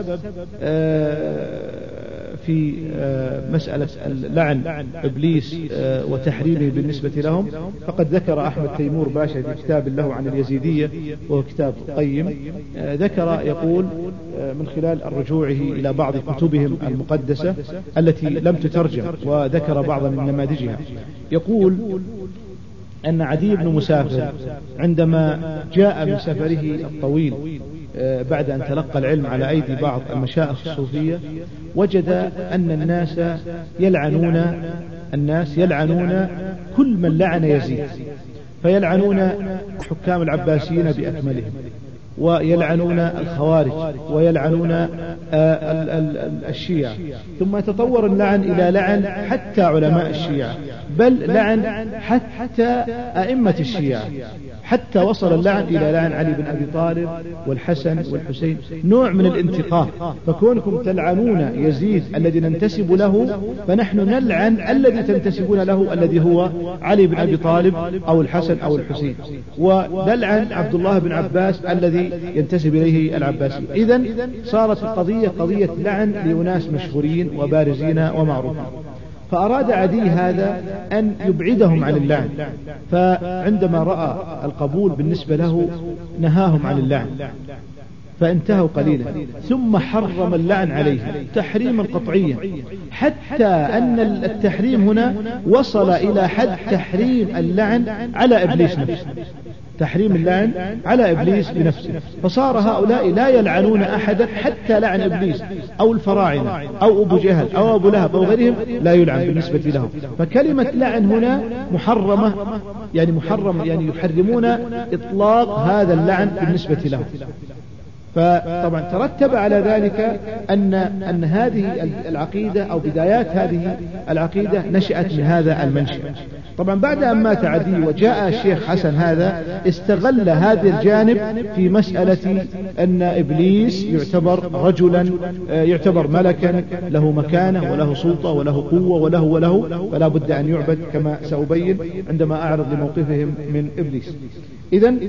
في مسألة اللعن إبليس وتحريمه بالنسبة لهم، فقد ذكر أحمد تيمور باشا في كتاب له عن اليزيدية وهو كتاب قيم، ذكر يقول من خلال رجوعه إلى بعض كتبهم المقدسة التي لم تترجم، وذكر بعض من نماذجها، يقول أن عدي بن مسافر عندما جاء من سفره الطويل بعد أن تلقى العلم على أيدي بعض المشايخ الصوفية، وجد أن الناس يلعنون الناس يلعنون كل من لعن يزيد، فيلعنون حكام العباسيين بأكملهم، ويلعنون الخوارج ويلعنون الشيعة، ثم يتطور اللعن إلى لعن حتى علماء الشيعة، بل لعن حتى أئمة الشيعة، حتى وصل اللعن إلى لعن علي بن أبي طالب والحسن والحسين، نوع من الانتقام. فكونكم تلعنون يزيد الذي ننتسب له، فنحن نلعن الذي تنتسبون له الذي هو علي بن أبي طالب أو الحسن أو الحسين، ونلعن عبد الله بن عباس الذي ينتسب إليه العباسي. إذن صارت القضية قضية لعن لأناس مشهورين وبارزين ومعروفين. فأراد عدي هذا أن يبعدهم عن اللعن، فعندما رأى القبول بالنسبة له نهاهم عن اللعن فانتهوا قليلا، ثم حرم اللعن عليهم تحريما قطعيا، حتى أن التحريم هنا وصل إلى حد تحريم اللعن على إبليس نفسه، تحريم اللعن على إبليس بنفسه. فصار هؤلاء لا يلعنون أحدا حتى لعن إبليس أو الفراعنة أو أبو جهل أو أبو لهب أو غيرهم لا يلعن بالنسبة لهم. فكلمة لعن هنا محرمة، يعني محرم يعني يحرمون إطلاق هذا اللعن بالنسبة لهم. فطبعا ترتب على ذلك أن أن هذه العقيدة أو بدايات هذه العقيدة نشأت من هذا المنشأ. طبعا بعد أن مات عدي وجاء الشيخ حسن هذا استغل هذا الجانب في مسألة أن إبليس يعتبر رجلا، يعتبر ملكا له مكانة وله سلطة وله قوة وله وله فلا بد أن يعبد كما سأبين عندما أعرض لموقفهم من إبليس. إذن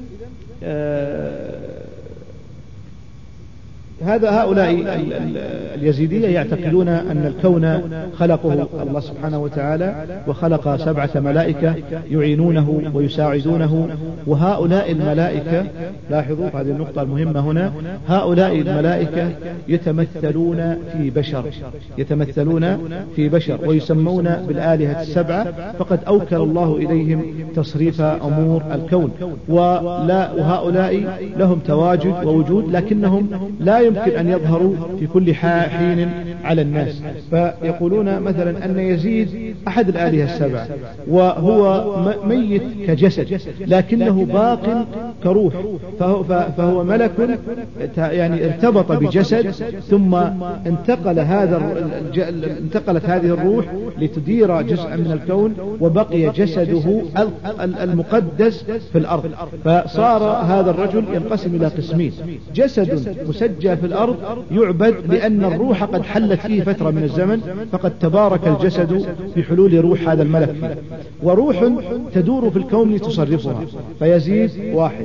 هذا هؤلاء اليزيدية يعتقدون أن الكون خلقه الله سبحانه وتعالى، وخلق سبعة ملائكة يعينونه ويساعدونه، وهؤلاء الملائكة، لاحظوا هذه النقطة المهمة هنا، هؤلاء الملائكة يتمثلون في بشر، يتمثلون في بشر ويسمون بالآلهة السبعة، فقد أوكل الله إليهم تصريف أمور الكون، ولا وهؤلاء لهم تواجد ووجود، لكنهم لا يمكن أن يظهروا في كل حين على الناس. فيقولون مثلا أن يزيد أحد الآلهة السبعة وهو ميت كجسد لكنه باق كروح، فهو, فهو ملك يعني ارتبط بجسد ثم انتقل هذا انتقلت هذه الروح لتدير جزءا من الكون، وبقي جسده المقدس في الأرض. فصار هذا الرجل ينقسم إلى قسمين: جسد مسجل في الأرض يعبد لأن الروح قد حلت فيه فترة من الزمن فقد تبارك الجسد بحلول روح هذا الملك فيه، وروح تدور في الكون لتصرفها، فيزيد واحد،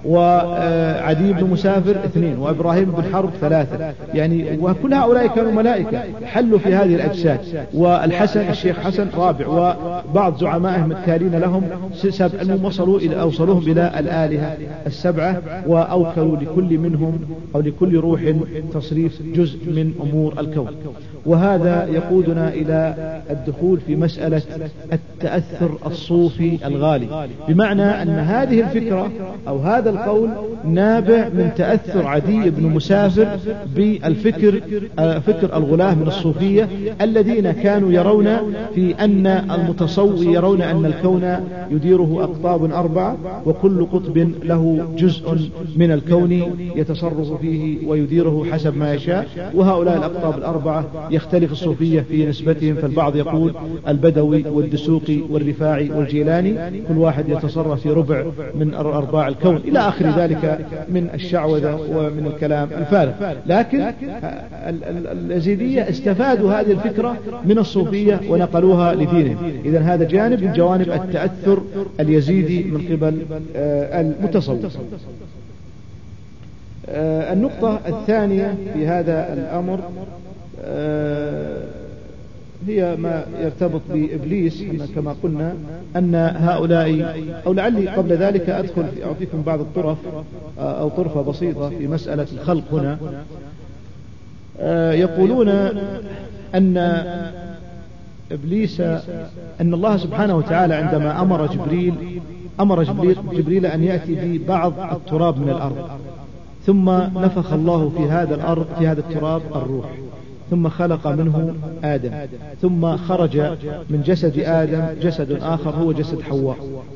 وعدي بن مسافر اثنين، وإبراهيم بن حرب ثلاثة، يعني وكل هؤلاء كانوا ملائكة حلوا في هذه الأجساد، والحسن الشيخ حسن رابع، وبعض زعمائهم التالين لهم سبع وصلوا إلى أوصلوهم إلى الآلهة السبعة، وأوكلوا لكل منهم أو لكل روح تصريف جزء من أمور الكون. وهذا يقودنا إلى الدخول في مسألة التأثر الصوفي الغالي، بمعنى أن هذه الفكرة أو هذا القول نابع من تأثر عدي بن مسافر بالفكر فكر الغلاة من الصوفية الذين كانوا يرون في أن المتصوف يرون أن الكون يديره أقطاب أربعة، وكل قطب له جزء من الكون يتصرف فيه ويديره حسب ما يشاء. وهؤلاء الأقطاب الأربعة يختلف الصوفية في نسبتهم، فالبعض يقول البدوي والدسوقي والرفاعي والجيلاني كل واحد يتصرف في ربع من أرباع الكون إلى آخر ذلك من الشعوذة ومن الكلام الفارغ. لكن اليزيدية استفادوا هذه الفكرة من الصوفية ونقلوها لدينهم. إذن هذا جانب من جوانب التأثر اليزيدي من قبل المتصوف. النقطة الثانية في هذا الأمر هي ما يرتبط بإبليس، كما قلنا أن هؤلاء، أو لعلي قبل ذلك أدخل أعطيكم بعض الطرف أو طرفة بسيطة في مسألة الخلق هنا. يقولون أن إبليس أن الله سبحانه وتعالى عندما أمر جبريل أمر جبريل, جبريل أن يأتي ببعض التراب من الأرض، ثم نفخ الله في هذا الأرض في هذا التراب الروح، ثم خلق منه آدم، ثم خرج من جسد آدم جسد آخر هو جسد حواء.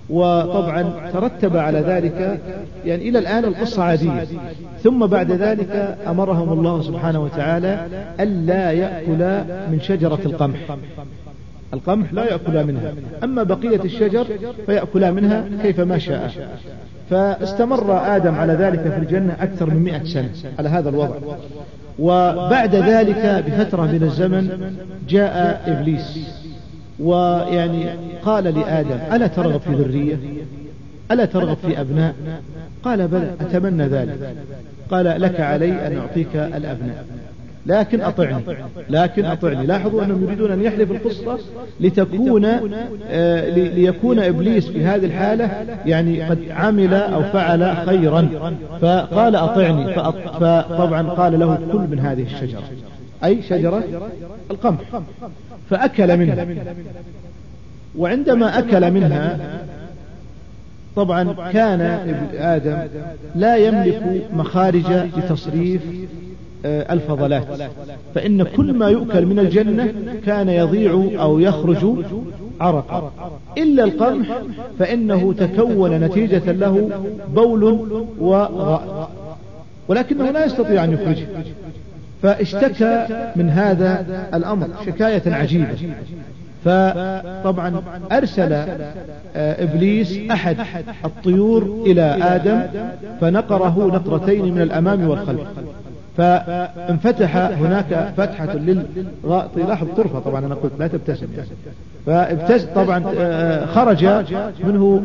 وطبعا ترتب على ذلك يعني إلى الآن القصة عادية. ثم بعد ذلك أمرهم الله سبحانه وتعالى ألا يأكل من شجرة القمح. القمح لا يأكل منها، أما بقية الشجر فيأكل منها كيفما شاء. فاستمر آدم على ذلك في الجنة أكثر من مئة سنة على هذا الوضع. وبعد ذلك بفترة من الزمن جاء إبليس ويعني قال لآدم: ألا ترغب في ذرية؟ ألا ترغب في أبناء؟ قال: بلى، أتمنى ذلك. قال: لك علي أن أعطيك الأبناء، لكن أطعني لكن أطعني لاحظوا أنهم يريدون أن يحلف القصة لتكون آه ليكون إبليس في هذه الحالة يعني قد عمل أو فعل خيرا، فقال: أطعني. فطبعا قال له: كل من هذه الشجرة، أي شجرة القمح. فأكل منها، وعندما أكل منها طبعا كان آدم لا يملك مخارج لتصريف الفضلات، فإن كل ما يؤكل من الجنة كان يضيع أو يخرج عرقا، إلا القمح فإنه تكون نتيجة له بول وغائط، ولكنه لا يستطيع أن يخرجه. فاشتكى من هذا الأمر شكاية عجيبة. فطبعا أرسل إبليس أحد الطيور إلى آدم فنقره نقرتين من الأمام والخلف، فانفتح هناك فتحة للغائط. لاحظ طرفة، طبعا أنا قلت لا تبتسم، فابتسم طبعا خرج منه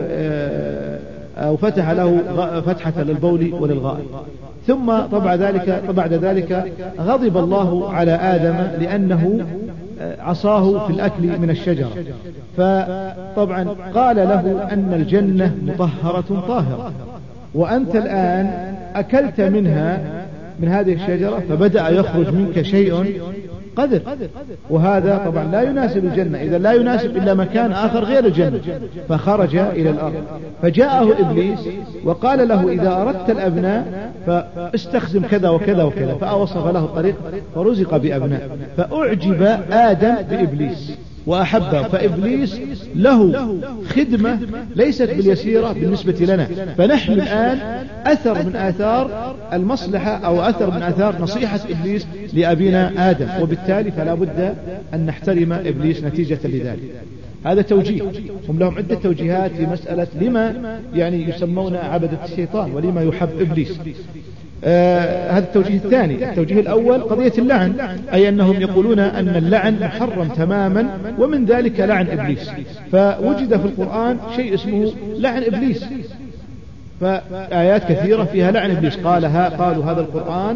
أو فتح له فتحة للبول وللغائط. ثم طبعا ذلك بعد ذلك غضب الله على آدم لأنه عصاه في الأكل من الشجرة، فطبعا قال له أن الجنة مطهرة طاهرة، وأنت الآن أكلت منها من هذه الشجرة فبدأ يخرج منك شيء قذر، وهذا طبعا لا يناسب الجنة، إذا لا يناسب إلا مكان آخر غير الجنة. فخرج إلى الأرض، فجاءه إبليس وقال له: إذا أردت الأبناء فاستخدم كذا وكذا وكذا، فأوصف له الطريق فرزق بأبناء. فأعجب آدم بإبليس وأحبه، فإبليس له خدمة ليست باليسيرة بالنسبة لنا، فنحن الآن أثر من آثار المصلحة أو أثر من آثار نصيحة إبليس لأبينا آدم، وبالتالي فلا بد أن نحترم إبليس نتيجة لذلك. هذا توجيه، هم لهم عدة توجيهات في مسألة لما يعني يسمون عبدة الشيطان ولما يحب إبليس. آه هذا التوجيه الثاني. التوجيه الأول قضية اللعن، أي أنهم يقولون أن اللعن محرم تماما، ومن ذلك لعن إبليس. فوجد في القرآن شيء اسمه لعن إبليس، فآيات كثيرة فيها لعن إبليس. قالها قالوا هذا القرآن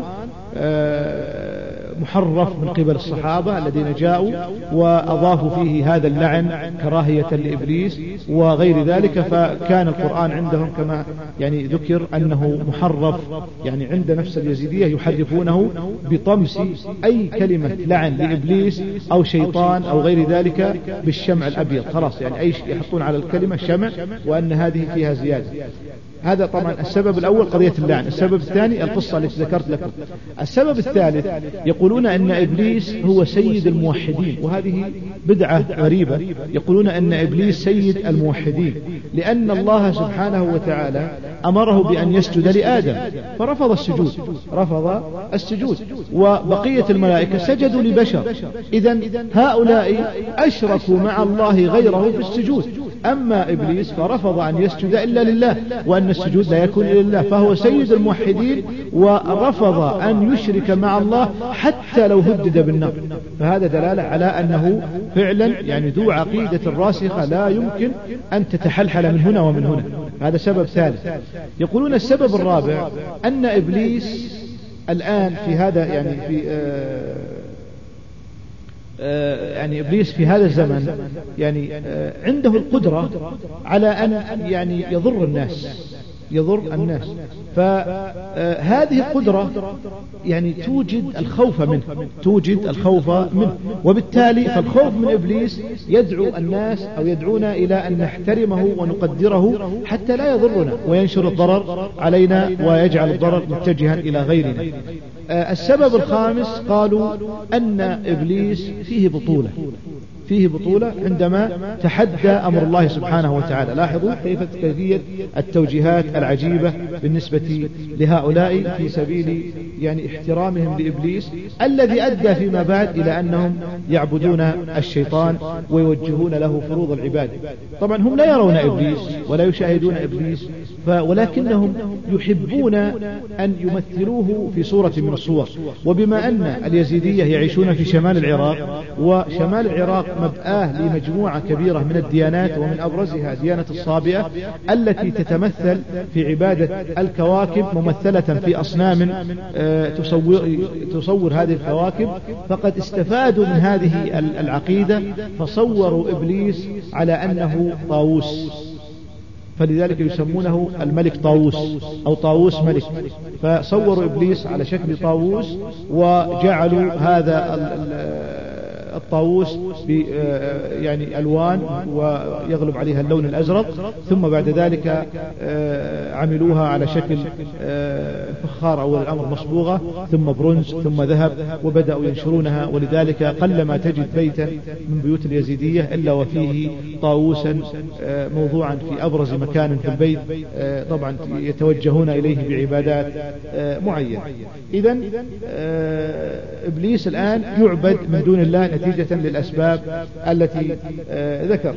آه محرف من قبل الصحابة الذين جاءوا وأضافوا فيه هذا اللعن كراهية لإبليس وغير ذلك، فكان القرآن عندهم كما يعني ذكر أنه محرف، يعني عند نفس اليزيدية يحرفونه بطمس أي كلمة لعن لإبليس أو شيطان أو غير ذلك بالشمع الأبيض، خلاص يعني أي شيء يحطون على الكلمة شمع وأن هذه فيها زيادة. هذا طبعا السبب الأول قضية اللعن. السبب الثاني القصة التي ذكرت لكم. السبب الثالث يقولون أن إبليس هو سيد الموحدين، وهذه بدعة غريبة. يقولون أن إبليس سيد الموحدين لأن الله سبحانه وتعالى أمره بأن يسجد لآدم فرفض السجود رفض السجود وبقية الملائكة سجدوا لبشر. إذن هؤلاء أشركوا مع الله غيره في السجود، أما إبليس فرفض أن يسجد إلا لله، وأن السجود لا يكون إلا لله، فهو سيد الموحدين ورفض أن يشرك مع الله حتى لو هدد بالنار. فهذا دلالة على أنه فعلا يعني ذو عقيدة راسخة لا يمكن أن تتحلحل من هنا ومن هنا. هذا سبب ثالث. يقولون السبب الرابع أن إبليس الآن في هذا يعني في آه يعني إبليس في هذا الزمن يعني عنده القدرة على أن يعني يضر الناس يضر الناس فهذه القدرة يعني توجد الخوف منه توجد الخوف منه وبالتالي فالخوف من إبليس يدعو الناس أو يدعونا إلى أن نحترمه ونقدره حتى لا يضرنا وينشر الضرر علينا ويجعل الضرر متجها إلى غيرنا. السبب الخامس قالوا أن إبليس فيه بطولة فيه بطولة عندما تحدى أمر الله سبحانه وتعالى. لاحظوا كيف كيفية التوجيهات العجيبة بالنسبة لهؤلاء في سبيل يعني احترامهم لإبليس الذي أدى فيما بعد إلى أنهم يعبدون الشيطان ويوجهون له فروض العبادة. طبعا هم لا يرون إبليس ولا يشاهدون إبليس، ولكنهم يحبون أن يمثلوه في صورة من الصور. وبما أن اليزيدية يعيشون في شمال العراق، وشمال العراق مبآه لمجموعة كبيرة من الديانات، ومن أبرزها ديانة الصابئة التي تتمثل في عبادة الكواكب ممثلة في أصنام تصور, تصور هذه الكواكب، فقد استفادوا من هذه العقيدة فصوروا إبليس على أنه طاووس، فلذلك يسمونه الملك طاووس أو طاووس ملك. فصوروا إبليس على شكل طاووس وجعلوا هذا الطاووس يعني ألوان ويغلب عليها اللون الأزرق، ثم بعد ذلك عملوها على شكل فخار أول الأمر مصبوغة، ثم برونز، ثم ذهب، وبدأوا ينشرونها. ولذلك قلما تجد بيتا من بيوت اليزيدية إلا وفيه طاووسا موضوعا في أبرز مكان في البيت، طبعا يتوجهون إليه بعبادات معينة. إذن إبليس الآن يعبد من دون الله نتيجة للأسباب التي ذكر.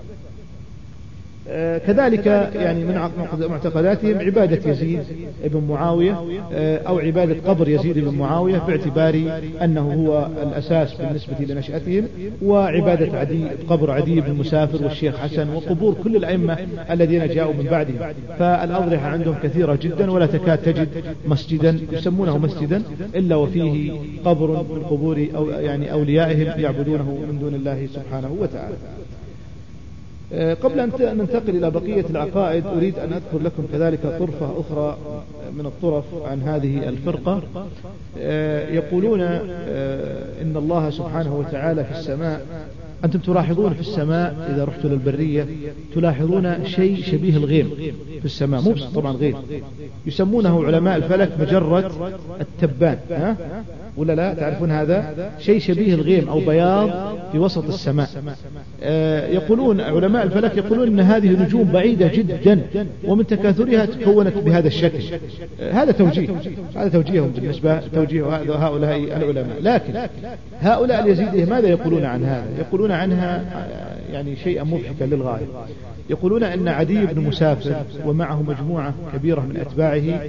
كذلك يعني من معتقداتهم عبادة يزيد بن معاوية أو عبادة قبر يزيد بن معاوية، باعتبار أنه هو الأساس بالنسبة لنشأتهم، وعبادة عدي قبر عدي بن مسافر والشيخ حسن وقبور كل الأئمة الذين جاءوا من بعدهم. فالأضرحة عندهم كثيرة جدا، ولا تكاد تجد مسجدا يسمونه مسجدا إلا وفيه قبر من قبور أو يعني أوليائهم يعبدونه من دون الله سبحانه وتعالى. قبل أن ننتقل إلى بقية العقائد أريد أن أذكر لكم كذلك طرفة أخرى من الطرف عن هذه الفرقة. يقولون إن الله سبحانه وتعالى في السماء. أنتم تلاحظون في السماء إذا رحتوا للبرية تلاحظون شيء شبيه الغيم في السماء، مو طبعا غيم، يسمونه علماء الفلك مجرة التبان، ها؟ ولا لا تعرفون هذا؟ شيء شبيه الغيم أو بياض في وسط السماء. آه يقولون علماء الفلك يقولون أن هذه نجوم بعيدة جدا ومن تكاثرها تكونت بهذا الشكل. آه هذا توجيه، هذا توجيههم بالنسبة توجيه هؤلاء العلماء. لكن هؤلاء اليزيدية ماذا يقولون عن هذا؟ يقولون عنها يعني شيئا مضحكا للغاية. يقولون أن عدي بن مسافر ومعه مجموعة كبيرة من أتباعه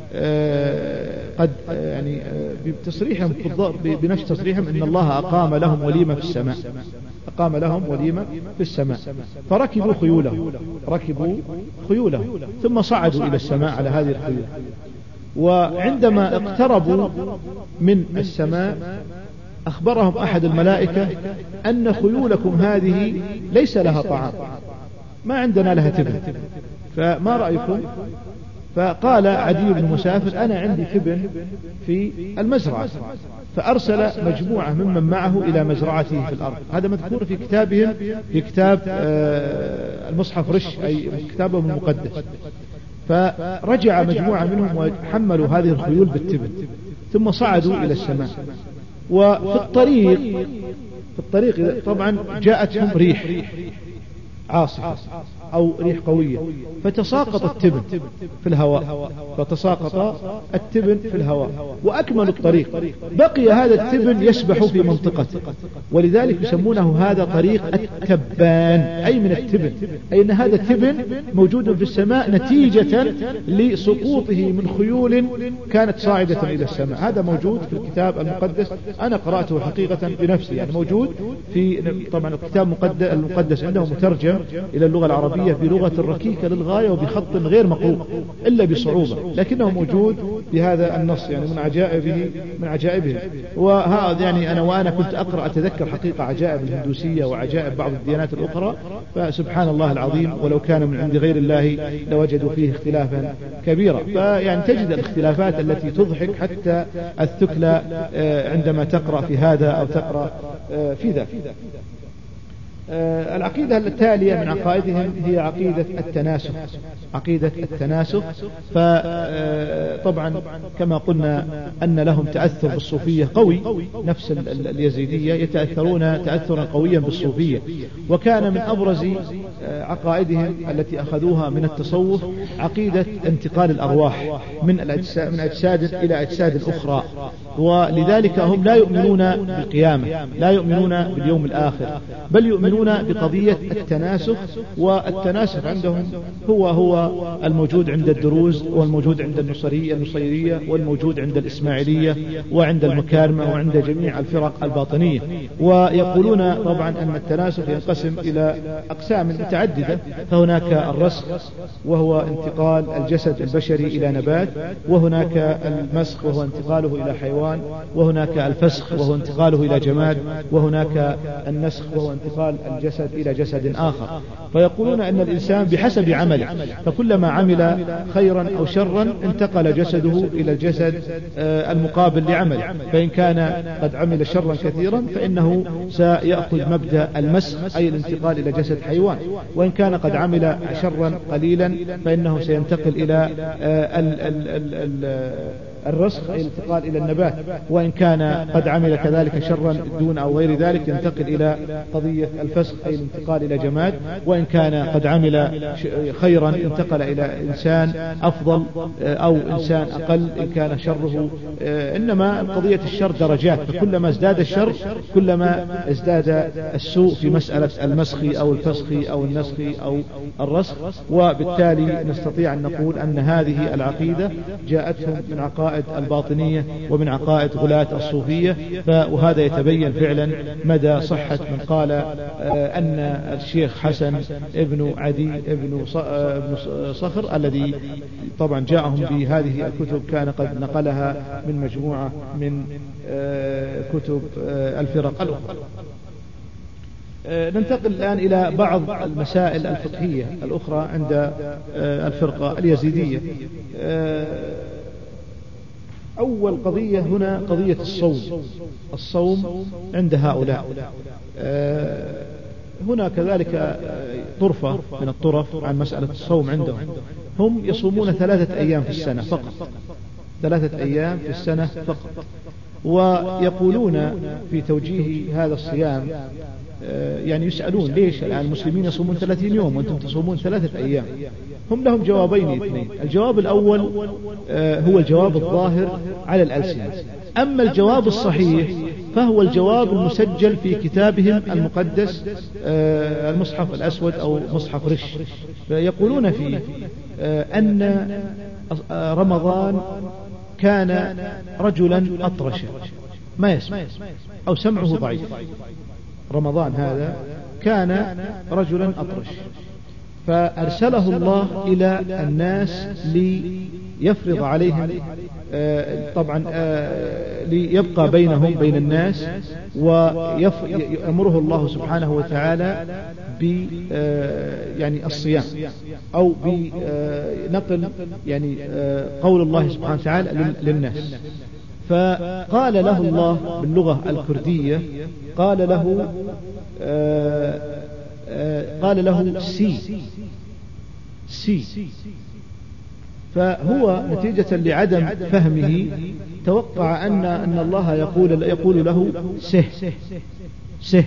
قد يعني بتصريحهم بنفس تصريحهم أن الله أقام لهم وليمة في السماء، أقام لهم وليمة في السماء، فركبوا خيوله ركبوا خيوله ثم صعدوا إلى السماء على هذه الخيول. وعندما اقتربوا من السماء أخبرهم أحد الملائكة أن خيولكم هذه ليس لها طعام، ما عندنا لها تبن، فما رأيكم؟ فقال عدي بن مسافر أنا عندي تبن في المزرعة، فأرسل مجموعة ممن معه إلى مزرعته في الأرض. هذا مذكور في كتابهم في كتاب المصحف رش أي كتابهم المقدس. فرجع مجموعة منهم وحملوا هذه الخيول بالتبن ثم صعدوا إلى السماء. وفي الطريق في الطريق طبعا جاءتهم ريح عاصفة أو ريح قوية فتساقط التبن في الهواء، فتساقط التبن في الهواء وأكملوا الطريق. بقي هذا التبن يسبح في منطقته، ولذلك يسمونه هذا طريق التبان أي من التبن، أي أن هذا التبن موجود في السماء نتيجة لسقوطه من خيول كانت صاعدة إلى السماء. هذا موجود في الكتاب المقدس، أنا قرأته حقيقة بنفسي، يعني موجود في طبعا الكتاب المقدس عنده مترجم إلى اللغة العربية بلغة ركيكة للغاية وبخط غير مقروء إلا بصعوبة، لكنه موجود بهذا النص، يعني من عجائبه من عجائبه. وهذا يعني أنا وأنا كنت أقرأ أتذكر حقيقة عجائب الهندوسية وعجائب بعض الديانات الأخرى، فسبحان الله العظيم ولو كان من عند غير الله لوجدوا فيه اختلافا كبيرا. فيعني تجد الاختلافات التي تضحك حتى الثكلى عندما تقرأ في هذا أو تقرأ في ذاك. العقيدة التالية من عقائدهم هي عقيدة التناسخ. عقيدة التناسخ، فطبعا كما قلنا أن لهم تأثر بالصوفية قوي، نفس اليزيدية يتأثرون تأثرا قويا بالصوفية. وكان من أبرز عقائدهم التي أخذوها من التصوف عقيدة انتقال الأرواح من الأجساد من أجساد إلى أجساد أخرى، ولذلك هم لا يؤمنون بالقيامة، لا يؤمنون باليوم الآخر، بل يؤمنون بقضية التناسخ. والتناسخ عندهم هو هو الموجود عند الدروز، والموجود عند النصيرية النصيرية والموجود عند الإسماعيلية وعند المكارمة وعند جميع الفرق الباطنية. ويقولون طبعا أن التناسخ ينقسم إلى أقسام متعددة، فهناك الرسخ وهو انتقال الجسد البشري إلى نبات، وهناك المسخ وهو انتقاله إلى حيوان، وهناك الفسخ وهو انتقاله إلى جماد، وهناك النسخ وهو انتقال الجسد إلى جسد آخر. فيقولون أن الإنسان بحسب عمله، فكلما عمل خيرا أو شرا انتقل جسده إلى الجسد المقابل لعمله، فإن كان قد عمل شرا كثيرا فإنه سيأخذ مبدأ المسخ أي الانتقال إلى جسد حيوان، وإن كان قد عمل شرا قليلا فإنه سينتقل إلى ال ال ال ال الرسخ أي الانتقال إلى النبات، وإن كان قد عمل كذلك شرا دون أو غير ذلك ينتقل إلى قضية الفسخ أي الانتقال إلى جماد، وإن كان قد عمل خيرا انتقل إلى إنسان أفضل أو إنسان أقل إن كان شره. إنما قضية الشر درجات، فكلما ازداد الشر كلما ازداد السوء في مسألة المسخ أو الفسخ أو النسخ أو الرسخ. وبالتالي نستطيع أن نقول أن هذه العقيدة جاءتهم من عقائد الباطنية ومن عقائد غلاة الصوفية. وهذا يتبين فعلا مدى صحة من قال أن الشيخ حسن ابن عدي ابن صخر الذي طبعا جاءهم بهذه الكتب كان قد نقلها من مجموعة من كتب الفرق الأخرى. ننتقل الآن إلى بعض المسائل الفقهية الأخرى عند الفرقة اليزيدية. أول قضية هنا قضية الصوم. الصوم عند هؤلاء هنا كذلك طرفة من الطرف عن مسألة الصوم عندهم. هم يصومون ثلاثة أيام في السنة فقط، ثلاثة أيام في السنة فقط. ويقولون في توجيه هذا الصيام يعني يسألون ليش الآن المسلمين يصومون ثلاثين يوم وأنتم تصومون ثلاثة أيام؟ هم لهم جوابين اثنين. الجواب الأول هو الجواب الظاهر على الألسنة، أما الجواب الصحيح فهو الجواب المسجل في كتابهم المقدس المصحف الأسود أو مصحف رش. يقولون فيه أن رمضان كان رجلا أطرشا ما يسمع أو سمعه ضعيف. رمضان هذا كان رجلا أطرش، فأرسله الله إلى الناس ليفرض عليهم طبعا ليبقى بينهم بين الناس، ويأمره الله سبحانه وتعالى ب يعني الصيام أو بنقل يعني قول الله سبحانه وتعالى للناس. فقال له الله باللغة الكردية قال له آآ آآ قال له سي سي فهو نتيجة لعدم فهمه توقع أن أن الله يقول يقول له سه سه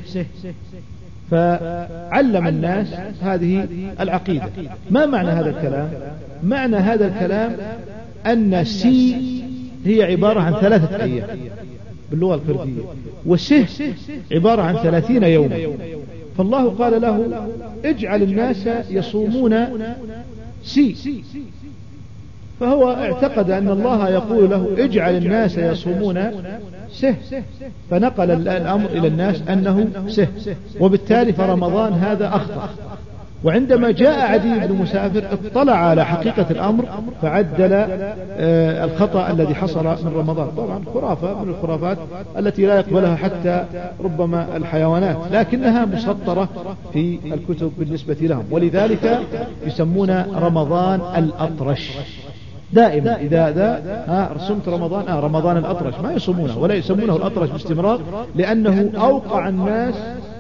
فعلم الناس هذه العقيدة. ما معنى هذا الكلام؟ معنى هذا الكلام أن سي هي عبارة عن ثلاثة أيام باللغة الكردية، وسه عبارة عن ثلاثين يوما. فالله قال له اجعل الناس يصومون سي، فهو اعتقد أن الله يقول له اجعل الناس يصومون سه، فنقل الأمر إلى الناس أنه سه، وبالتالي فرمضان هذا أخطأ. وعندما جاء عدي بن مسافر اطلع على حقيقة الأمر فعدل آه الخطأ الذي حصل من رمضان. طبعا خرافة من الخرافات التي لا يقبلها حتى ربما الحيوانات، لكنها مسطرة في الكتب بالنسبة لهم، ولذلك يسمون رمضان الأطرش. دائما إذا ذا ها رسمت رمضان آه رمضان الأطرش، ما يصومونه ولا يسمونه الأطرش باستمرار، لأنه أوقع الناس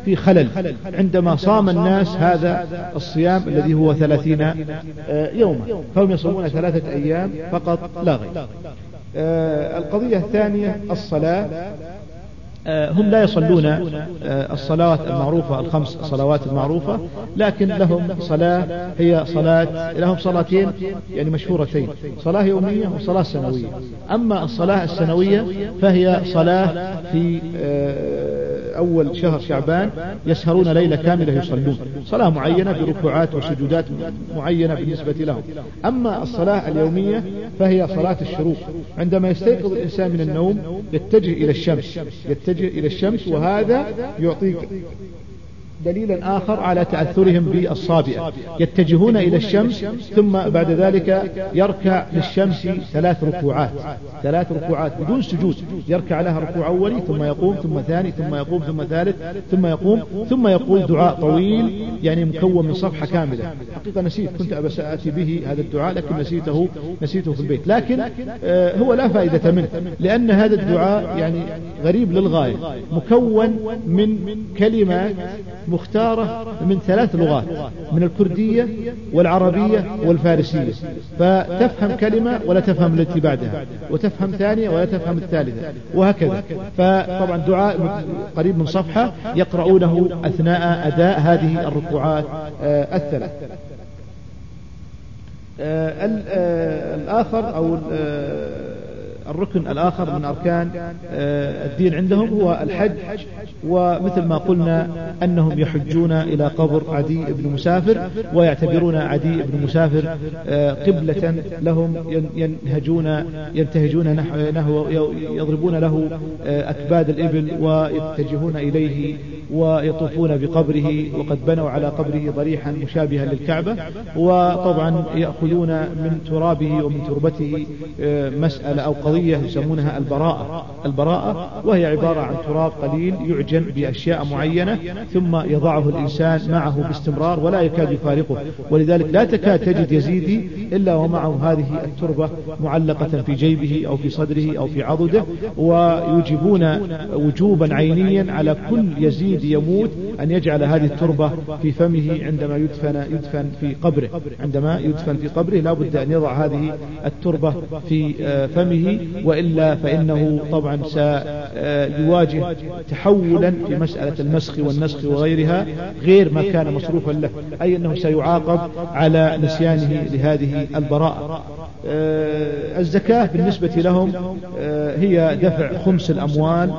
في خلل عندما صام الناس هذا الصيام الذي هو ثلاثين يوما، فهم يصومون ثلاثة أيام فقط لا غير. القضية الثانية الصلاة، هم لا يصلون الصلوات المعروفة الخمس صلوات المعروفة، لكن لهم صلاة هي صلاة لهم صلاتين يعني مشهورتين، صلاة يومية وصلاة سنوية. أما الصلاة السنوية فهي صلاة في أول شهر شعبان يسهرون ليلة كاملة يصلون صلاة معينة بركوعات وسجودات معينة بالنسبة لهم. أما الصلاة اليومية فهي صلاة الشروق، عندما يستيقظ الإنسان من النوم يتجه إلى الشمس يتجه إلى الشمس وهذا يعطيك دليلا آخر على تأثرهم بالصابئة. يتجهون إلى الشمس ثم بعد ذلك يركع للشمس ثلاث ركوعات ثلاث ركوعات بدون سجود، يركع لها ركوع أولي ثم يقوم ثم ثاني ثم يقوم ثم ثالث ثم يقوم ثم يقول دعاء طويل يعني مكون من صفحة كاملة. حقيقة نسيت، كنت أبى سأتي به هذا الدعاء لكن نسيته نسيته في البيت، لكن آه هو لا فائدة منه لأن هذا الدعاء يعني غريب للغاية، مكون من كلمات مختارة من ثلاث لغات، من الكردية والعربية والفارسية، فتفهم كلمة ولا تفهم التي بعدها، وتفهم ثانية ولا تفهم الثالثة، وهكذا. فطبعا دعاء قريب من صفحة يقرؤونه أثناء أداء هذه الركوعات آه الثلاث. آه الآخر أو الركن الآخر من أركان الدين عندهم هو الحج، ومثل ما قلنا أنهم يحجون إلى قبر عدي بن مسافر ويعتبرون عدي بن مسافر قبلة لهم، ينهجون ينتهجون نحو يضربون له أكباد الإبل ويتجهون إليه ويطوفون بقبره، وقد بنوا على قبره ضريحا مشابها للكعبة، وطبعا يأخذون من ترابه ومن تربته مسألة أو قضية يسمونها البراءة البراءة وهي عبارة عن تراب قليل يعجن بأشياء معينة ثم يضعه الإنسان معه باستمرار ولا يكاد يفارقه، ولذلك لا تكاد تجد يزيدي إلا ومعه هذه التربة معلقة في جيبه أو في صدره أو في عضده، ويوجبون وجوبا عينيا على كل يزيد يموت أن يجعل هذه التربة في فمه عندما يدفن يدفن في قبره عندما يدفن في قبره لا بد أن يضع هذه التربة في فمه، وإلا فإنه طبعا سيواجه تحولا في مسألة المسخ والنسخ وغيرها غير ما كان مصروفا له، أي أنه سيعاقب على نسيانه لهذه البراءة. الزكاة بالنسبة لهم هي دفع خمس الأموال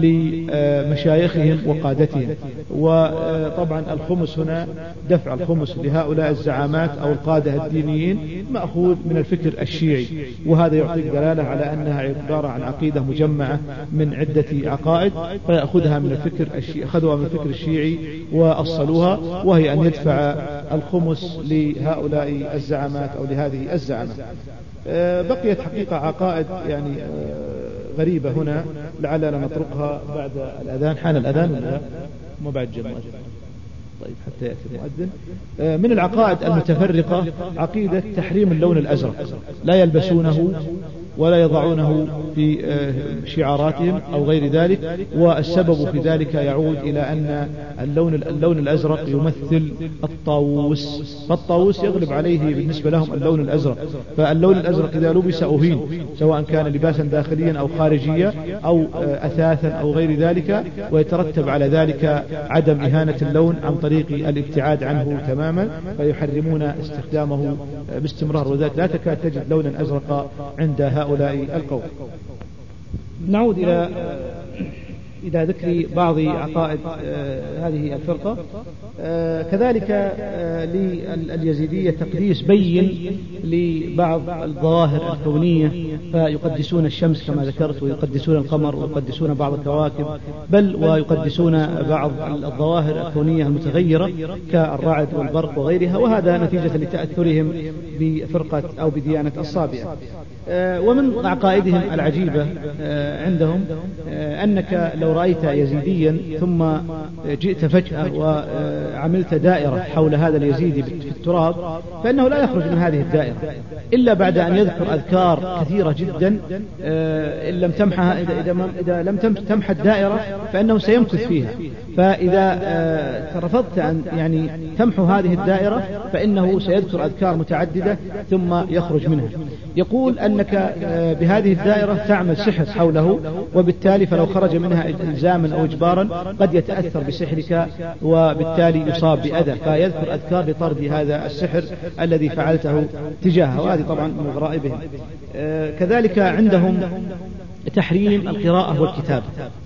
لمشايخهم وقادتهم، وطبعا الخمس هنا دفع الخمس لهؤلاء الزعامات أو القادة الدينيين مأخوذ من الفكر الشيعي، وهذا يعطيك دلالة على أنها عبارة عن عقيدة مجمعة من عدة عقائد، فيأخذها من الفكر الشيعي أخذوها من الفكر الشيعي وأصلوها، وهي أن يدفع الخمس لهؤلاء الزعامات أو لهذه الزعامات. بقيت حقيقة عقائد يعني غريبة هنا لعلنا نطرقها بعد الأذان. حان الأذان ولا ما بعد جمع؟ طيب حتى يأتي المؤذن. من العقائد المتفرقة عقيدة تحريم اللون الأزرق، لا يلبسونه ولا يضعونه في شعاراتهم أو غير ذلك، والسبب في ذلك يعود إلى أن اللون اللون الأزرق يمثل الطاووس، فالطاووس يغلب عليه بالنسبة لهم اللون الأزرق، فاللون الأزرق إذا لبس أهين سواء كان لباسا داخليا أو خارجيا أو أثاثا أو غير ذلك، ويترتب على ذلك عدم إهانة اللون عن طريق الابتعاد عنه تماما، فيحرمون استخدامه باستمرار، وذلك لا تكاد تجد لونا أزرق عند هؤلاء القوم. نعود إلى إلى ذكر بعض عقائد هذه الفرقة. كذلك لليزيدية تقديس بين لبعض الظواهر الكونية، فيقدسون الشمس كما ذكرت، ويقدسون القمر، ويقدسون بعض الكواكب، بل ويقدسون بعض الظواهر الكونية المتغيرة كالرعد والبرق وغيرها، وهذا نتيجة لتأثرهم بفرقة أو بديانة الصابئة. ومن عقائدهم العجيبة عندهم أنك لو رأيت يزيديا ثم جئت فجأة وعملت دائرة حول هذا اليزيدي في التراب، فإنه لا يخرج من هذه الدائرة إلا بعد أن يذكر أذكار كثيرة كثيرة جدا، إن لم تمحها إذا, إذا لم تمح الدائرة فإنه سيمكث فيها، فإذا رفضت أن يعني تمحو هذه الدائرة فإنه سيذكر أذكار متعددة ثم يخرج منها. يقول أنك بهذه الدائرة تعمل سحر حوله، وبالتالي فلو خرج منها إلزاما أو إجبارا قد يتأثر بسحرك وبالتالي يصاب بأذى، فيذكر أذكار لطرد هذا السحر الذي فعلته تجاهه، وهذه طبعا من غرائبهم. كذلك عندهم تحريم القراءة والكتابة،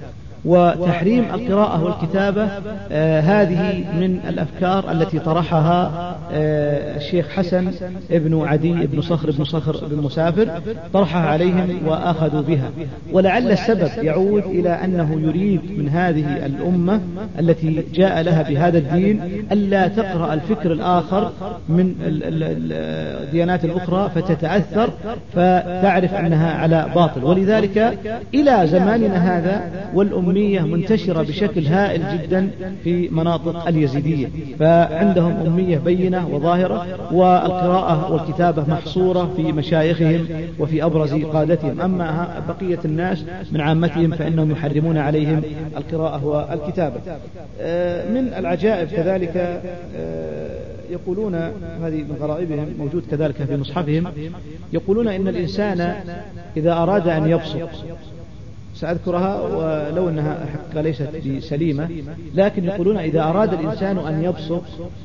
وتحريم القراءة والكتابة آه هذه من الأفكار التي طرحها آه الشيخ حسن ابن عدي بن صخر بن صخر بن مسافر، طرحها عليهم وأخذوا بها. ولعل السبب يعود إلى أنه يريد من هذه الأمة التي جاء لها بهذا الدين ألا تقرأ الفكر الآخر من الديانات الأخرى فتتأثر فتعرف أنها على باطل. ولذلك إلى زماننا هذا والأمة منتشرة بشكل هائل جدا في مناطق اليزيدية، فعندهم أمية بينة وظاهرة، والقراءة والكتابة محصورة في مشايخهم وفي أبرز قادتهم. أما بقية الناس من عامتهم فإنهم يحرمون عليهم القراءة والكتابة. من العجائب كذلك يقولون، هذه من غرائبهم موجود كذلك في مصحفهم، يقولون إن الإنسان إذا أراد أن يبصق، سأذكرها ولو أنها حقيقة ليست بسليمة، لكن يقولون إذا أراد الإنسان أن يبصق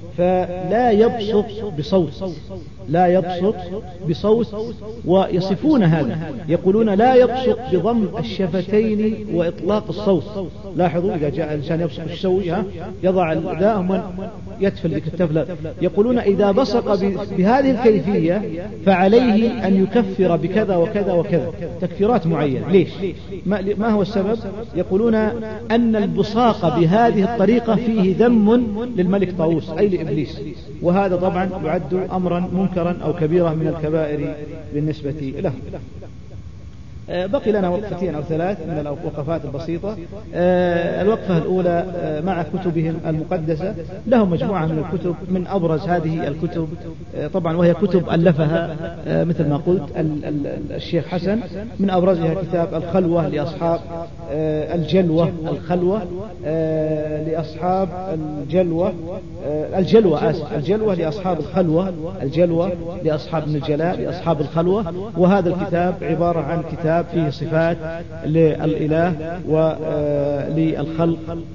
فلا يبصق بصوت، لا يبصق بصوت، ويصفون هذا، يقولون لا يبصق بضم الشفتين وإطلاق الصوت. لاحظوا إذا جاء الإنسان يبصق الشوي يضع الأداء يتفل لك التفلة. يقولون إذا بصق بهذه الكيفية فعليه أن يكفر بكذا وكذا وكذا، تكفيرات معينة. ليش؟ ما هو السبب؟ يقولون أن البصاق بهذه الطريقة فيه ذم للملك طاووس أي لإبليس، وهذا طبعا يعد أمرا منكرا أو كبيرة من الكبائر بالنسبة له. بقي لنا وقفتين أو ثلاث من الوقفات البسيطة. الوقفة الأولى مع كتبهم المقدسة، لهم مجموعة من الكتب، من أبرز هذه الكتب طبعا وهي كتب ألفها مثل ما قلت الشيخ حسن، من أبرزها كتاب الخلوة لأصحاب الجلوة، الخلوة لأصحاب الجلوة الجلوة آسف الجلوة لأصحاب الخلوة، الجلوة لأصحاب من الجلاء لأصحاب الخلوة. وهذا الكتاب عبارة عن كتاب فيه صفات للإله وللخلق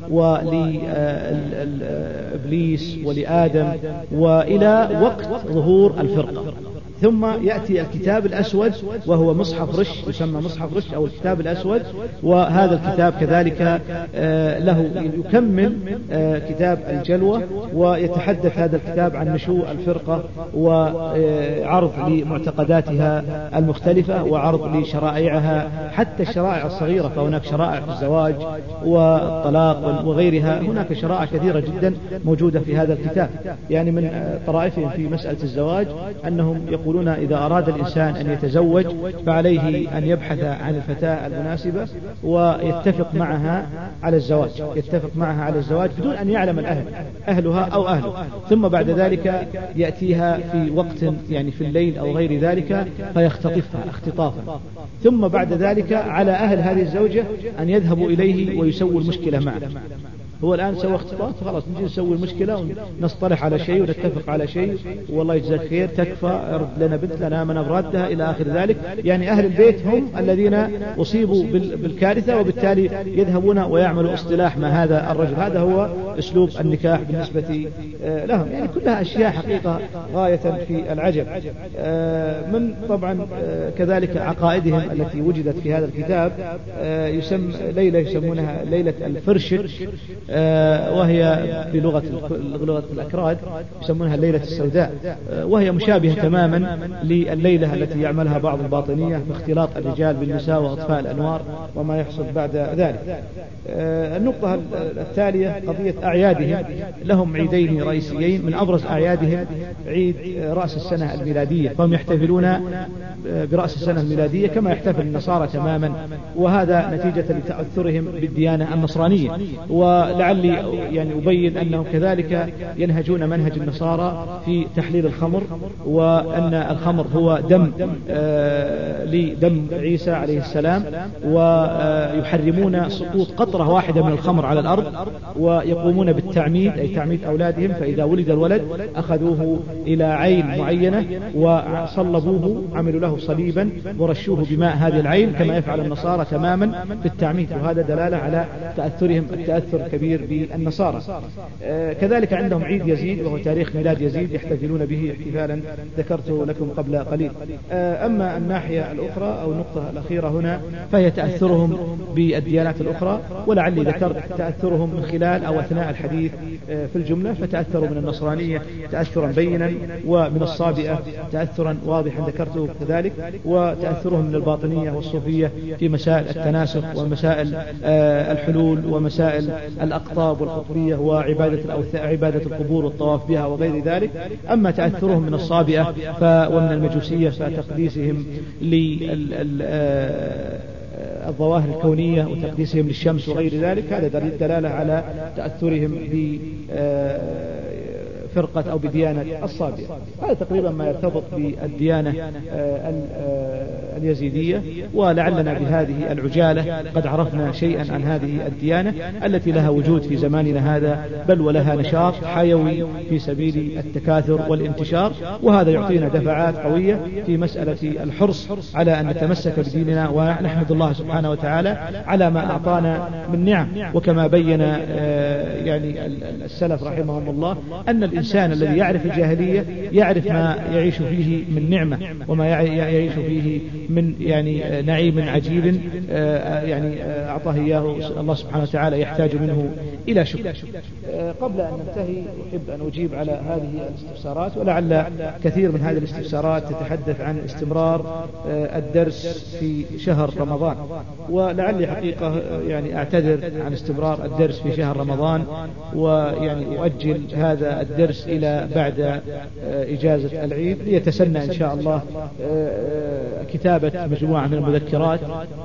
ولإبليس ولآدم وإلى وقت ظهور الفرقة. ثم يأتي الكتاب الأسود وهو مصحف رش، يسمى مصحف رش أو الكتاب الأسود، وهذا الكتاب كذلك له يكمل كتاب الجلوة، ويتحدث هذا الكتاب عن نشوء الفرقة وعرض لمعتقداتها المختلفة وعرض لشرائعها حتى الشرائع الصغيرة، فهناك شرائع في الزواج والطلاق وغيرها، هناك شرائع كثيرة جدا موجودة في هذا الكتاب. يعني من طرائفهم في مسألة الزواج أنهم يقولون إذا أراد الإنسان أن يتزوج فعليه أن يبحث عن الفتاة المناسبة ويتفق معها على الزواج، يتفق معها على الزواج بدون أن يعلم الأهل أهلها أو أهله، ثم بعد ذلك يأتيها في وقت يعني في الليل أو غير ذلك فيختطفها اختطافا، ثم بعد ذلك على أهل هذه الزوجة أن يذهبوا إليه ويسووا المشكلة معه. هو الآن سوى اختلاط خلاص نجي نسوي المشكلة ونصطلح على شيء ونتفق على شيء، والله يجزاك خير تكفى رد لنا بنت لنا من أبردها إلى آخر ذلك. يعني أهل البيت هم الذين أصيبوا بالكارثة، وبالتالي يذهبون ويعملوا اصطلاح مع هذا الرجل. هذا هو أسلوب النكاح بالنسبة لهم. يعني كلها أشياء حقيقة غاية في العجب. من طبعا كذلك عقائدهم التي وجدت في هذا الكتاب، يسمى ليلة يسمونها ليلة الفرشك، وهي بلغة لغة الأكراد يسمونها الليلة السوداء، وهي مشابهة تماما لليلة التي يعملها بعض الباطنية باختلاط الرجال بالنساء وأطفاء الأنوار وما يحصل بعد ذلك. النقطة التالية قضية أعيادهم، لهم عيدين رئيسيين، من أبرز أعيادهم عيد رأس السنة الميلادية، فهم يحتفلون برأس السنة الميلادية كما يحتفل النصارى تماما، وهذا نتيجة لتأثرهم بالديانة النصرانية. ولعلي يعني أبين أنهم كذلك ينهجون منهج النصارى في تحليل الخمر، وأن الخمر هو دم آه لدم عيسى عليه السلام، ويحرمون سقوط قطرة واحدة من الخمر على الأرض، ويقومون بالتعميد أي تعميد أولادهم، فإذا ولد الولد أخذوه إلى عين معينة وصلبوه، عملوا له صليبا ورشوه بماء هذه العين كما يفعل النصارى تماما بالتعميد، وهذا دلالة على تأثرهم التأثر الكبير بالنصارى. آه كذلك عندهم عيد يزيد وهو تاريخ ميلاد يزيد يحتفلون به احتفالا ذكرته لكم قبل قليل. آه أما الناحية الأخرى أو النقطة الأخيرة هنا فهي تأثرهم بالديانات الأخرى، ولعلي ذكرت تأثرهم من خلال أو أثناء الحديث آه في الجملة، فتأثروا من النصرانية تأثرا بينا، ومن الصابئة تأثرا واضحا ذكرته كذلك، وتأثرهم من الباطنية والصوفية في مسائل التناسخ ومسائل آه الحلول ومسائل الأقطاب والقطبية وعبادة عبادة القبور والطواف بها وغير ذلك. أما تأثرهم من الصابئة ومن المجوسية فتقديسهم للظواهر الكونية وتقديسهم للشمس وغير ذلك، هذا دلالة على تأثرهم ب فرقة أو بديانة الصابئة. هذا تقريبا ما يرتبط بالديانة اليزيدية، ولعلنا بهذه العجالة قد عرفنا شيئا عن هذه الديانة التي لها وجود في زماننا هذا، بل ولها نشاط حيوي في سبيل التكاثر والانتشار، وهذا يعطينا دفعات قوية في مسألة الحرص على أن نتمسك بديننا، ونحمد الله سبحانه وتعالى على ما أعطانا من نعم. وكما بين يعني السلف رحمهم الله أن الإنسان الذي يعرف الجاهلية يعرف ما يعيش فيه من نعمة، وما يعيش فيه من يعني نعيم عجيب يعني أعطاه إياه الله سبحانه وتعالى، يحتاج منه إلى شكر. قبل أن ننتهي أحب أن أجيب على هذه الاستفسارات، ولعل كثير من هذه الاستفسارات تتحدث عن استمرار الدرس في شهر رمضان، ولعلي حقيقة يعني أعتذر عن استمرار الدرس في شهر رمضان، ويعني أؤجل هذا الدرس إلى بعد إجازة العيد ليتسنى إن شاء الله كتابة مجموعة من المذكرات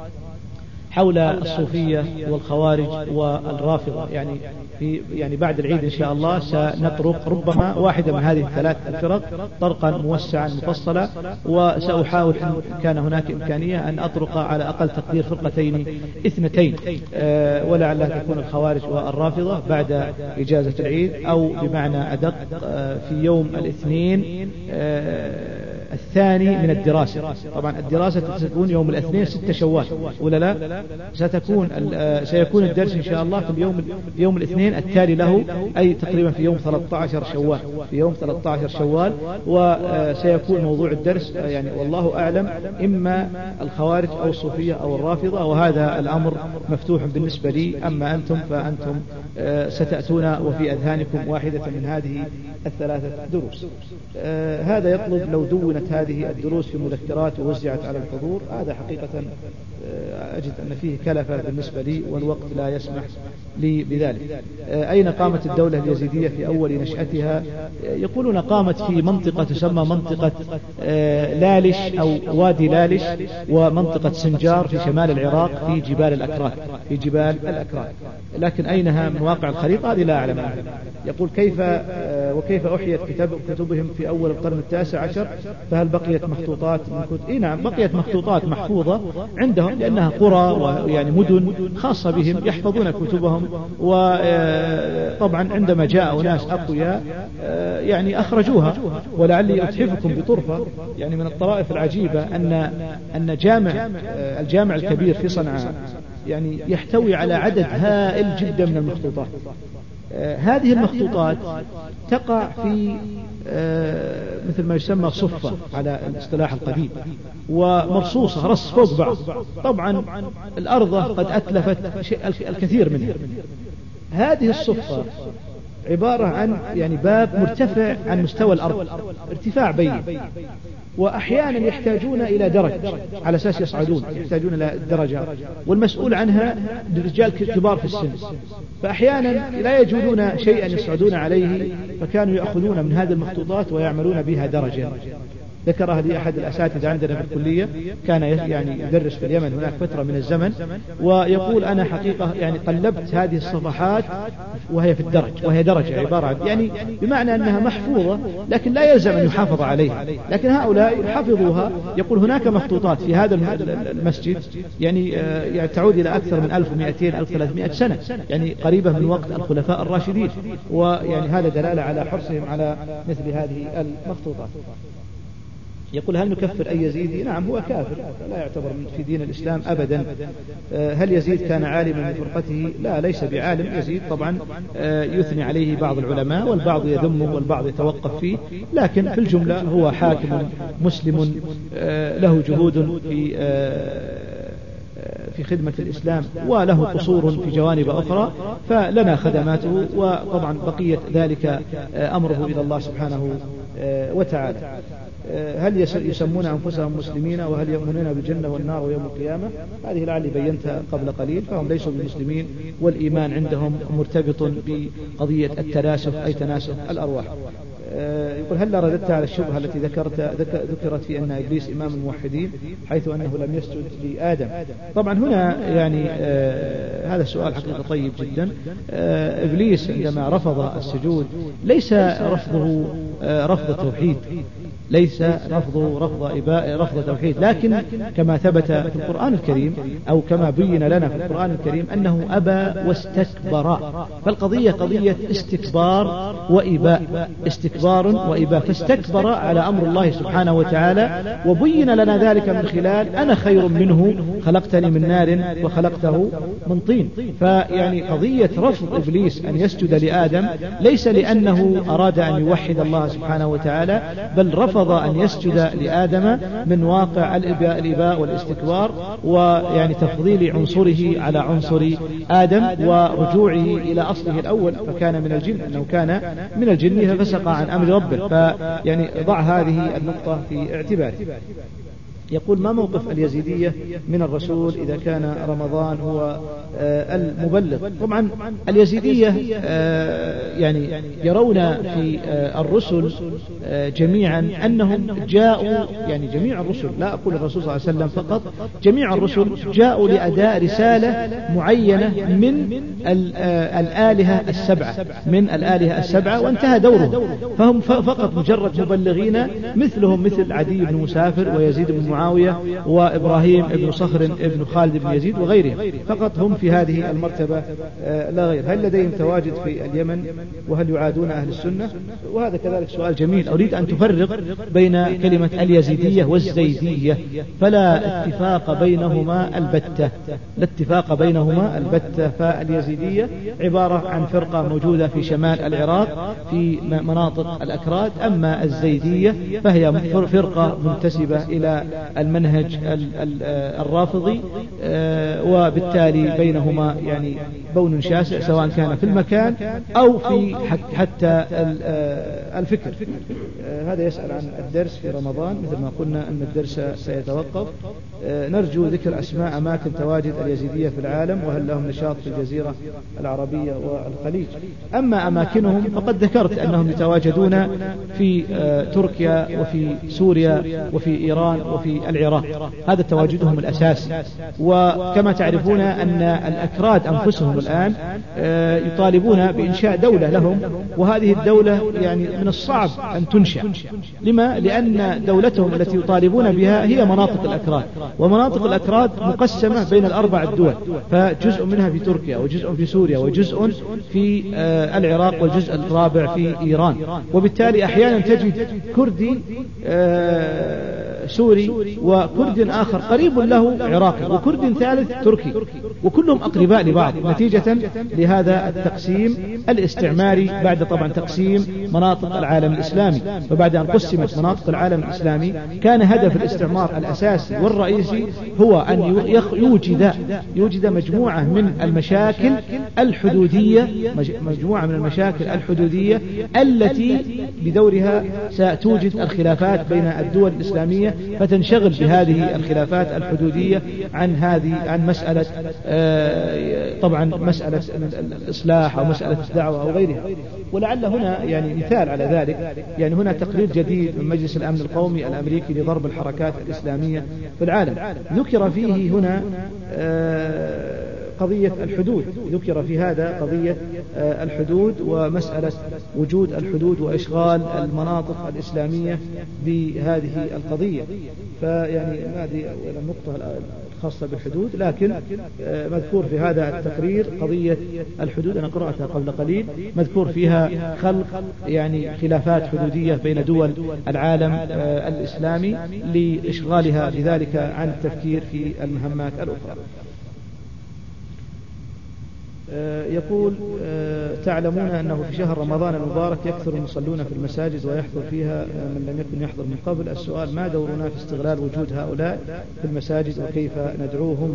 حول الصوفية والخوارج والرافضة. يعني في يعني بعد العيد إن شاء الله سنطرق ربما واحدة من هذه الثلاث الفرق طرقا موسعا مفصلا، وسأحاول إن كان هناك إمكانية أن أطرق على أقل تقدير فرقتين اثنتين، أه ولعلها تكون الخوارج والرافضة بعد إجازة العيد، أو بمعنى أدق أه في يوم الاثنين أه الثاني من الدراسة. طبعا الدراسة ستكون يوم الاثنين ستة شوال ولا لا؟ ستكون سيكون الدرس إن شاء الله في اليوم يوم الاثنين التالي له، أي تقريبا في يوم ثلاثة عشر شوال في يوم ثلاثة عشر شوال وسيكون موضوع الدرس يعني والله أعلم إما الخوارج أو الصوفية أو الرافضة، وهذا الأمر مفتوح بالنسبة لي. أما أنتم فأنتم ستأتون وفي أذهانكم واحدة من هذه الثلاثة دروس. هذا يطلب لو دونت هذه الدروس في مذكرات ووزعت على الحضور، هذا حقيقة أجد أن فيه كلفة بالنسبة لي والوقت لا يسمح لي بذلك. أين قامت الدولة اليزيدية في أول نشأتها؟ يقولون قامت في منطقة تسمى منطقة لالش أو وادي لالش ومنطقة سنجار في شمال العراق في جبال الأكراد في جبال الأكراد لكن أينها من واقع الخريطة هذه لا أعلم. يقول كيف وكيف أحيت كتاب كتبهم في أول القرن التاسع عشر، فهل بقيت مخطوطات من كتب؟ إيه نعم، بقيت مخطوطات محفوظة عندهم لأنها قرى ويعني مدن خاصة بهم يحفظون كتبهم. وطبعا عندما جاء ناس أقوياء يعني أخرجوها. ولعلي أتحفكم بطرفة يعني من الطرائف العجيبة أن أن جامع الجامع الكبير في صنعاء يعني يحتوي على عدد هائل جدا من المخطوطات. آه هذه المخطوطات تقع في آه مثل ما يسمى صفة على الاصطلاح القديم، ومرصوصة رص فوق بعض. طبعا الأرض قد أتلفت الكثير منها. هذه الصفة عبارة عن يعني باب مرتفع عن مستوى الأرض ارتفاع بين، وأحيانا يحتاجون إلى درج على أساس يصعدون، يحتاجون إلى درجات، والمسؤول عنها رجال كبار في السن، فأحيانا لا يجدون شيئا يصعدون عليه، فكانوا يأخذون من هذه المخطوطات ويعملون بها درجة. ذكرها لي أحد الأساتذة عندنا في الكلية، كان يعني يدرس في اليمن هناك فترة من الزمن، ويقول أنا حقيقة يعني قلبت هذه الصفحات وهي في الدرج، وهي درجة عبارة عن يعني بمعنى أنها محفوظة لكن لا يلزم أن يحافظ عليها، لكن هؤلاء حفظوها. يقول هناك مخطوطات في هذا المسجد يعني يعني تعود إلى أكثر من ألف ومئتين ألف وثلاثمائة سنة، يعني قريبة من وقت الخلفاء الراشدين، ويعني هذا دلالة على حرصهم على مثل هذه المخطوطات. يقول هل نكفر أي يزيدي؟ نعم، هو كافر لا يعتبر في دين الإسلام أبدا. هل يزيد كان عالما بفرقته؟ لا، ليس بعالم. يزيد طبعا يثني عليه بعض العلماء والبعض يذمه والبعض يتوقف فيه، لكن في الجملة هو حاكم مسلم له جهود في في خدمة الإسلام وله قصور في جوانب أخرى، فلنا خدماته، وطبعا بقية ذلك أمره إلى الله سبحانه وتعالى. هل يسمون أنفسهم مسلمين وهل يؤمنون بالجنة والنار ويوم القيامة؟ هذه لعلي بينتها قبل قليل، فهم ليسوا بمسلمين، والإيمان عندهم مرتبط بقضية التناسخ أي تناسخ الأرواح. يقول هل رددت على الشبهة التي ذكرت ذكرت في أن إبليس إمام الموحدين حيث أنه لم يسجد لآدم؟ طبعا هنا يعني آه هذا السؤال حقيقة طيب جدا. آه إبليس عندما رفض السجود ليس رفضه آه رفض توحيد، ليس رفضه رفض إباء رفض توحيد، لكن كما ثبت في القرآن الكريم أو كما بين لنا في القرآن الكريم أنه أبى واستكبر، فالقضية قضية استكبار وإباء، استكبار وإباء، فاستكبر على أمر الله سبحانه وتعالى، وبين لنا ذلك من خلال أنا خير منه خلقتني من نار وخلقته من طين. فيعني قضية رفض إبليس أن يسجد لآدم ليس لأنه أراد أن يوحد الله سبحانه وتعالى، بل رفض أن يسجد لآدم من واقع الإباء, الإباء والاستكبار، ويعني تفضيل عنصره على عنصر آدم ورجوعه إلى أصله الأول، فكان من الجن، أنه كان من الجن ففسق عن أمر ربه. فيعني ضع هذه النقطة في اعتباره. يقول ما موقف اليزيدية من الرسول إذا كان رمضان هو المبلغ؟ طبعا اليزيدية يعني يرون في الرسل جميعا أنهم جاءوا، يعني جميع الرسل، لا أقول الرسول صلى الله عليه وسلم فقط، جميع الرسل جاءوا لأداء رسالة معينة من الآلهة السبعة، من الآلهة السبعة، وانتهى دورهم، فهم فقط مجرد مبلغين مثلهم مثل عدي بن مسافر ويزيد بن معاوية وإبراهيم بن صخر بن خالد بن يزيد وغيرهم، فقط هم في هذه المرتبة لا غير. هل لديهم تواجد في اليمن وهل يعادون أهل السنة؟ وهذا كذلك سؤال جميل. أريد أن تفرق بين كلمة اليزيدية والزيدية، فلا اتفاق بينهما البتة، لا اتفاق بينهما البتة. فاليزيدية عبارة عن فرقة موجودة في شمال العراق في مناطق الأكراد، أما الزيدية فهي فرقة منتسبة إلى المنهج الرافضي، وبالتالي بينهما يعني بون شاسع سواء كان في المكان أو في حتى الفكر. هذا يسأل عن الدرس في رمضان، مثل ما قلنا أن الدرس سيتوقف. نرجو ذكر أسماء أماكن تواجد اليزيدية في العالم، وهل لهم نشاط في الجزيرة العربية والخليج. أما أماكنهم فقد ذكرت أنهم يتواجدون في تركيا وفي سوريا وفي إيران وفي العراق، هذا تواجدهم الأساسي. وكما تعرفون أن الأكراد أنفسهم الآن يطالبون بإنشاء دولة لهم، وهذه الدولة يعني من الصعب أن تنشأ. لما؟ لأن دولتهم التي يطالبون بها هي مناطق الأكراد، ومناطق الأكراد مقسمة بين الأربع الدول، فجزء منها في تركيا وجزء في سوريا وجزء في العراق والجزء الرابع في إيران. وبالتالي أحيانا تجد كردي سوري وكرد آخر قريب له عراقي وكرد ثالث تركي، وكلهم أقرباء لبعض نتيجة لهذا التقسيم الاستعماري بعد طبعا تقسيم مناطق العالم الإسلامي. فبعد أن قسمت مناطق العالم الإسلامي كان هدف الاستعمار الأساسي والرئيسي هو أن يوجد يوجد مجموعة من المشاكل الحدودية، مجموعة من المشاكل الحدودية التي بدورها ستوجد الخلافات بين الدول الإسلامية الإسلامية، فتنشغل بهذه الخلافات الحدودية عن هذه عن مسألة طبعا مسألة الإصلاح أو مسألة الدعوة أو غيرها. ولعل هنا يعني مثال على ذلك، يعني هنا تقرير جديد من مجلس الأمن القومي الأمريكي لضرب الحركات الإسلامية في العالم، ذكر فيه هنا قضية الحدود، ذكر في هذا قضية الحدود ومسألة وجود الحدود وإشغال المناطق الإسلامية بهذه القضية. فيعني هذه النقطة الخاصة بالحدود، لكن مذكور في هذا التقرير قضية الحدود، أنا قرأتها قبل قليل، مذكور فيها خلق يعني خلافات حدودية بين دول العالم الإسلامي لإشغالها بذلك عن التفكير في المهمات الأخرى. يقول تعلمون أنه في شهر رمضان المبارك يكثر المصلون في المساجد ويحضر فيها من لم يكن يحضر من قبل. السؤال: ما دورنا في استغلال وجود هؤلاء في المساجد وكيف ندعوهم؟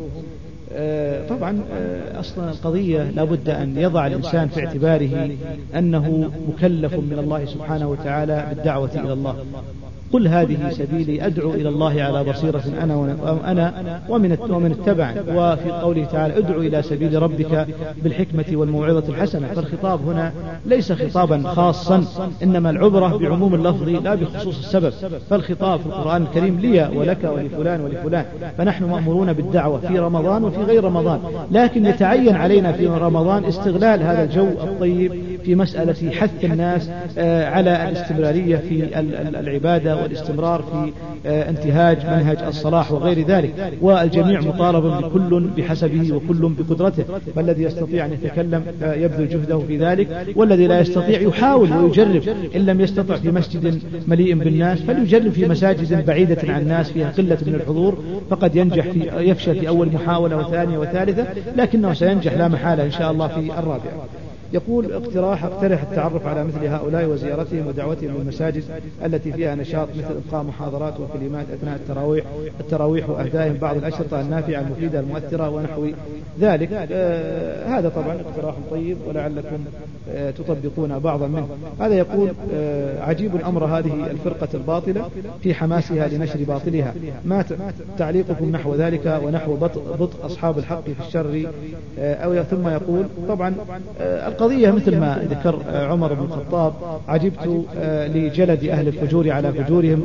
طبعا أصلا القضية لابد أن يضع الإنسان في اعتباره أنه مكلف من الله سبحانه وتعالى بالدعوة إلى الله. قل هذه سبيلي أدعو إلى الله على بصيرة أنا وأنا ومن ومن اتبعني. وفي قوله تعالى: ادعو إلى سبيل ربك بالحكمة والموعظة الحسنة. فالخطاب هنا ليس خطابا خاصا، إنما العبرة بعموم اللفظ لا بخصوص السبب. فالخطاب في القرآن الكريم لي ولك ولفلان ولفلان، فنحن مأمورون بالدعوة في رمضان وفي غير رمضان، لكن يتعين علينا في رمضان استغلال هذا الجو الطيب في مسألة حث الناس على الاستمرارية في العبادة والاستمرار في انتهاج منهج الصلاح وغير ذلك. والجميع مطالب بكل بحسبه وكل بقدرته، فالذي يستطيع أن يتكلم يبذل جهده في ذلك، والذي لا يستطيع يحاول ويجرب، إن لم يستطع في مسجد مليء بالناس فليجرب في مساجد بعيدة عن الناس فيها قلة من الحضور، فقد ينجح في يفشل في أول محاولة وثانية وثالثة، لكنه سينجح لا محالة إن شاء الله في الرابعة. يقول: اقتراح اقترح التعرف على مثل هؤلاء وزيارتهم ودعوتهم للمساجد التي فيها نشاط، مثل إلقاء محاضرات وكلمات أثناء التراويح التراويح وأهدائهم بعض الأشرطة النافعة المفيدة المؤثرة ونحو ذلك. آه هذا طبعا اقتراح طيب ولعلكم آه تطبقون بعضا منه. هذا يقول: آه عجيب أمر هذه الفرقة الباطلة في حماسها لنشر باطلها، ما تعليقكم نحو ذلك ونحو بطء أصحاب الحق في الشر؟ آه أو ثم يقول: طبعا آه القضية مثل ما ذكر عمر بن الخطاب: عجبت لجلد أهل الفجور على فجورهم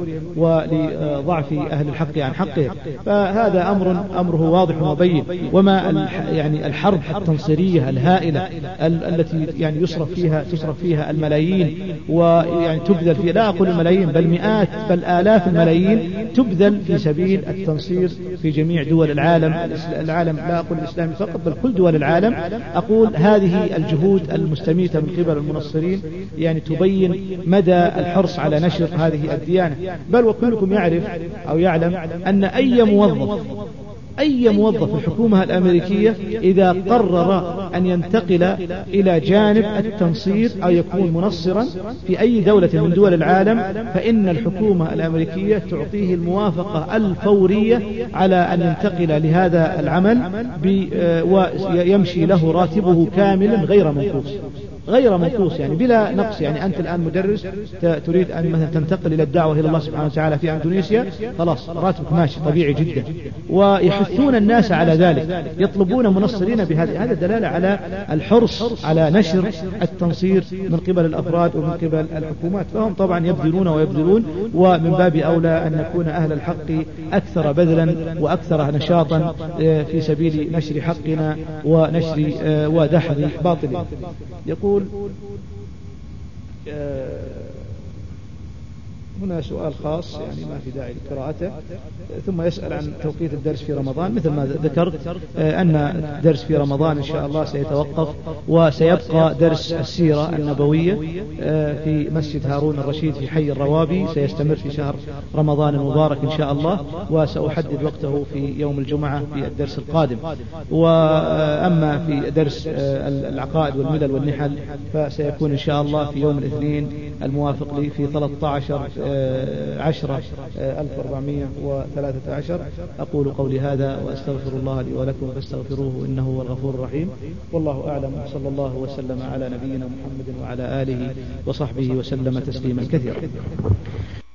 ولضعف أهل الحق عن حقهم. فهذا أمر أمره واضح وبين. وما يعني الحرب التنصيرية الهائلة التي يعني يصرف فيها تصرف فيها الملايين، ويعني تبذل فيها، لا أقول الملايين بل مئات بل آلاف الملايين تبذل في سبيل التنصير في جميع دول العالم العالم لا أقول الإسلامي فقط بل كل دول العالم. أقول هذه الجهود المستميتة من قبل المنصرين يعني تبين مدى الحرص على نشر هذه الديانة. بل وكلكم يعرف أو يعلم أن أي موظف أي موظف في الحكومة الأمريكية إذا قرر أن ينتقل إلى جانب التنصير أو يكون منصرا في أي دولة من دول العالم، فإن الحكومة الأمريكية تعطيه الموافقة الفورية على أن ينتقل لهذا العمل، ويمشي له راتبه كاملا غير منقوص غير منقوص يعني بلا نقص. يعني أنت الآن مدرس تريد أن مثلا تنتقل إلى الدعوة إلى الله سبحانه وتعالى في أندونيسيا، خلاص راتبك ماشي طبيعي جدا. ويحثون الناس على ذلك، يطلبون منصرين بهذه. هذا دلالة على الحرص على نشر التنصير من قبل الأفراد ومن قبل الحكومات. فهم طبعا يبذلون ويبذلون، ومن باب أولى أن نكون أهل الحق أكثر بذلا وأكثر نشاطا في سبيل نشر حقنا ونشر ودحض باطلنا. يقول هنا سؤال خاص يعني ما في داعي لقراءته، ثم يسأل عن توقيت الدرس في رمضان. مثل ما ذكرت أن الدرس في رمضان إن شاء الله سيتوقف، وسيبقى درس السيرة النبوية في مسجد هارون الرشيد في حي الروابي، سيستمر في شهر رمضان المبارك إن شاء الله، وسأحدد وقته في يوم الجمعة في الدرس القادم. وأما في درس العقائد والملل والنحل فسيكون إن شاء الله في يوم الاثنين الموافق لي في ثلاثة عشر عشرة ألف وأربعمائة وثلاثة عشر. أقول قولي هذا وأستغفر الله لي ولكم فاستغفروه إنه هو الغفور الرحيم. والله أعلم، صلى الله وسلم على نبينا محمد وعلى آله وصحبه وسلم تسليما كثيرا.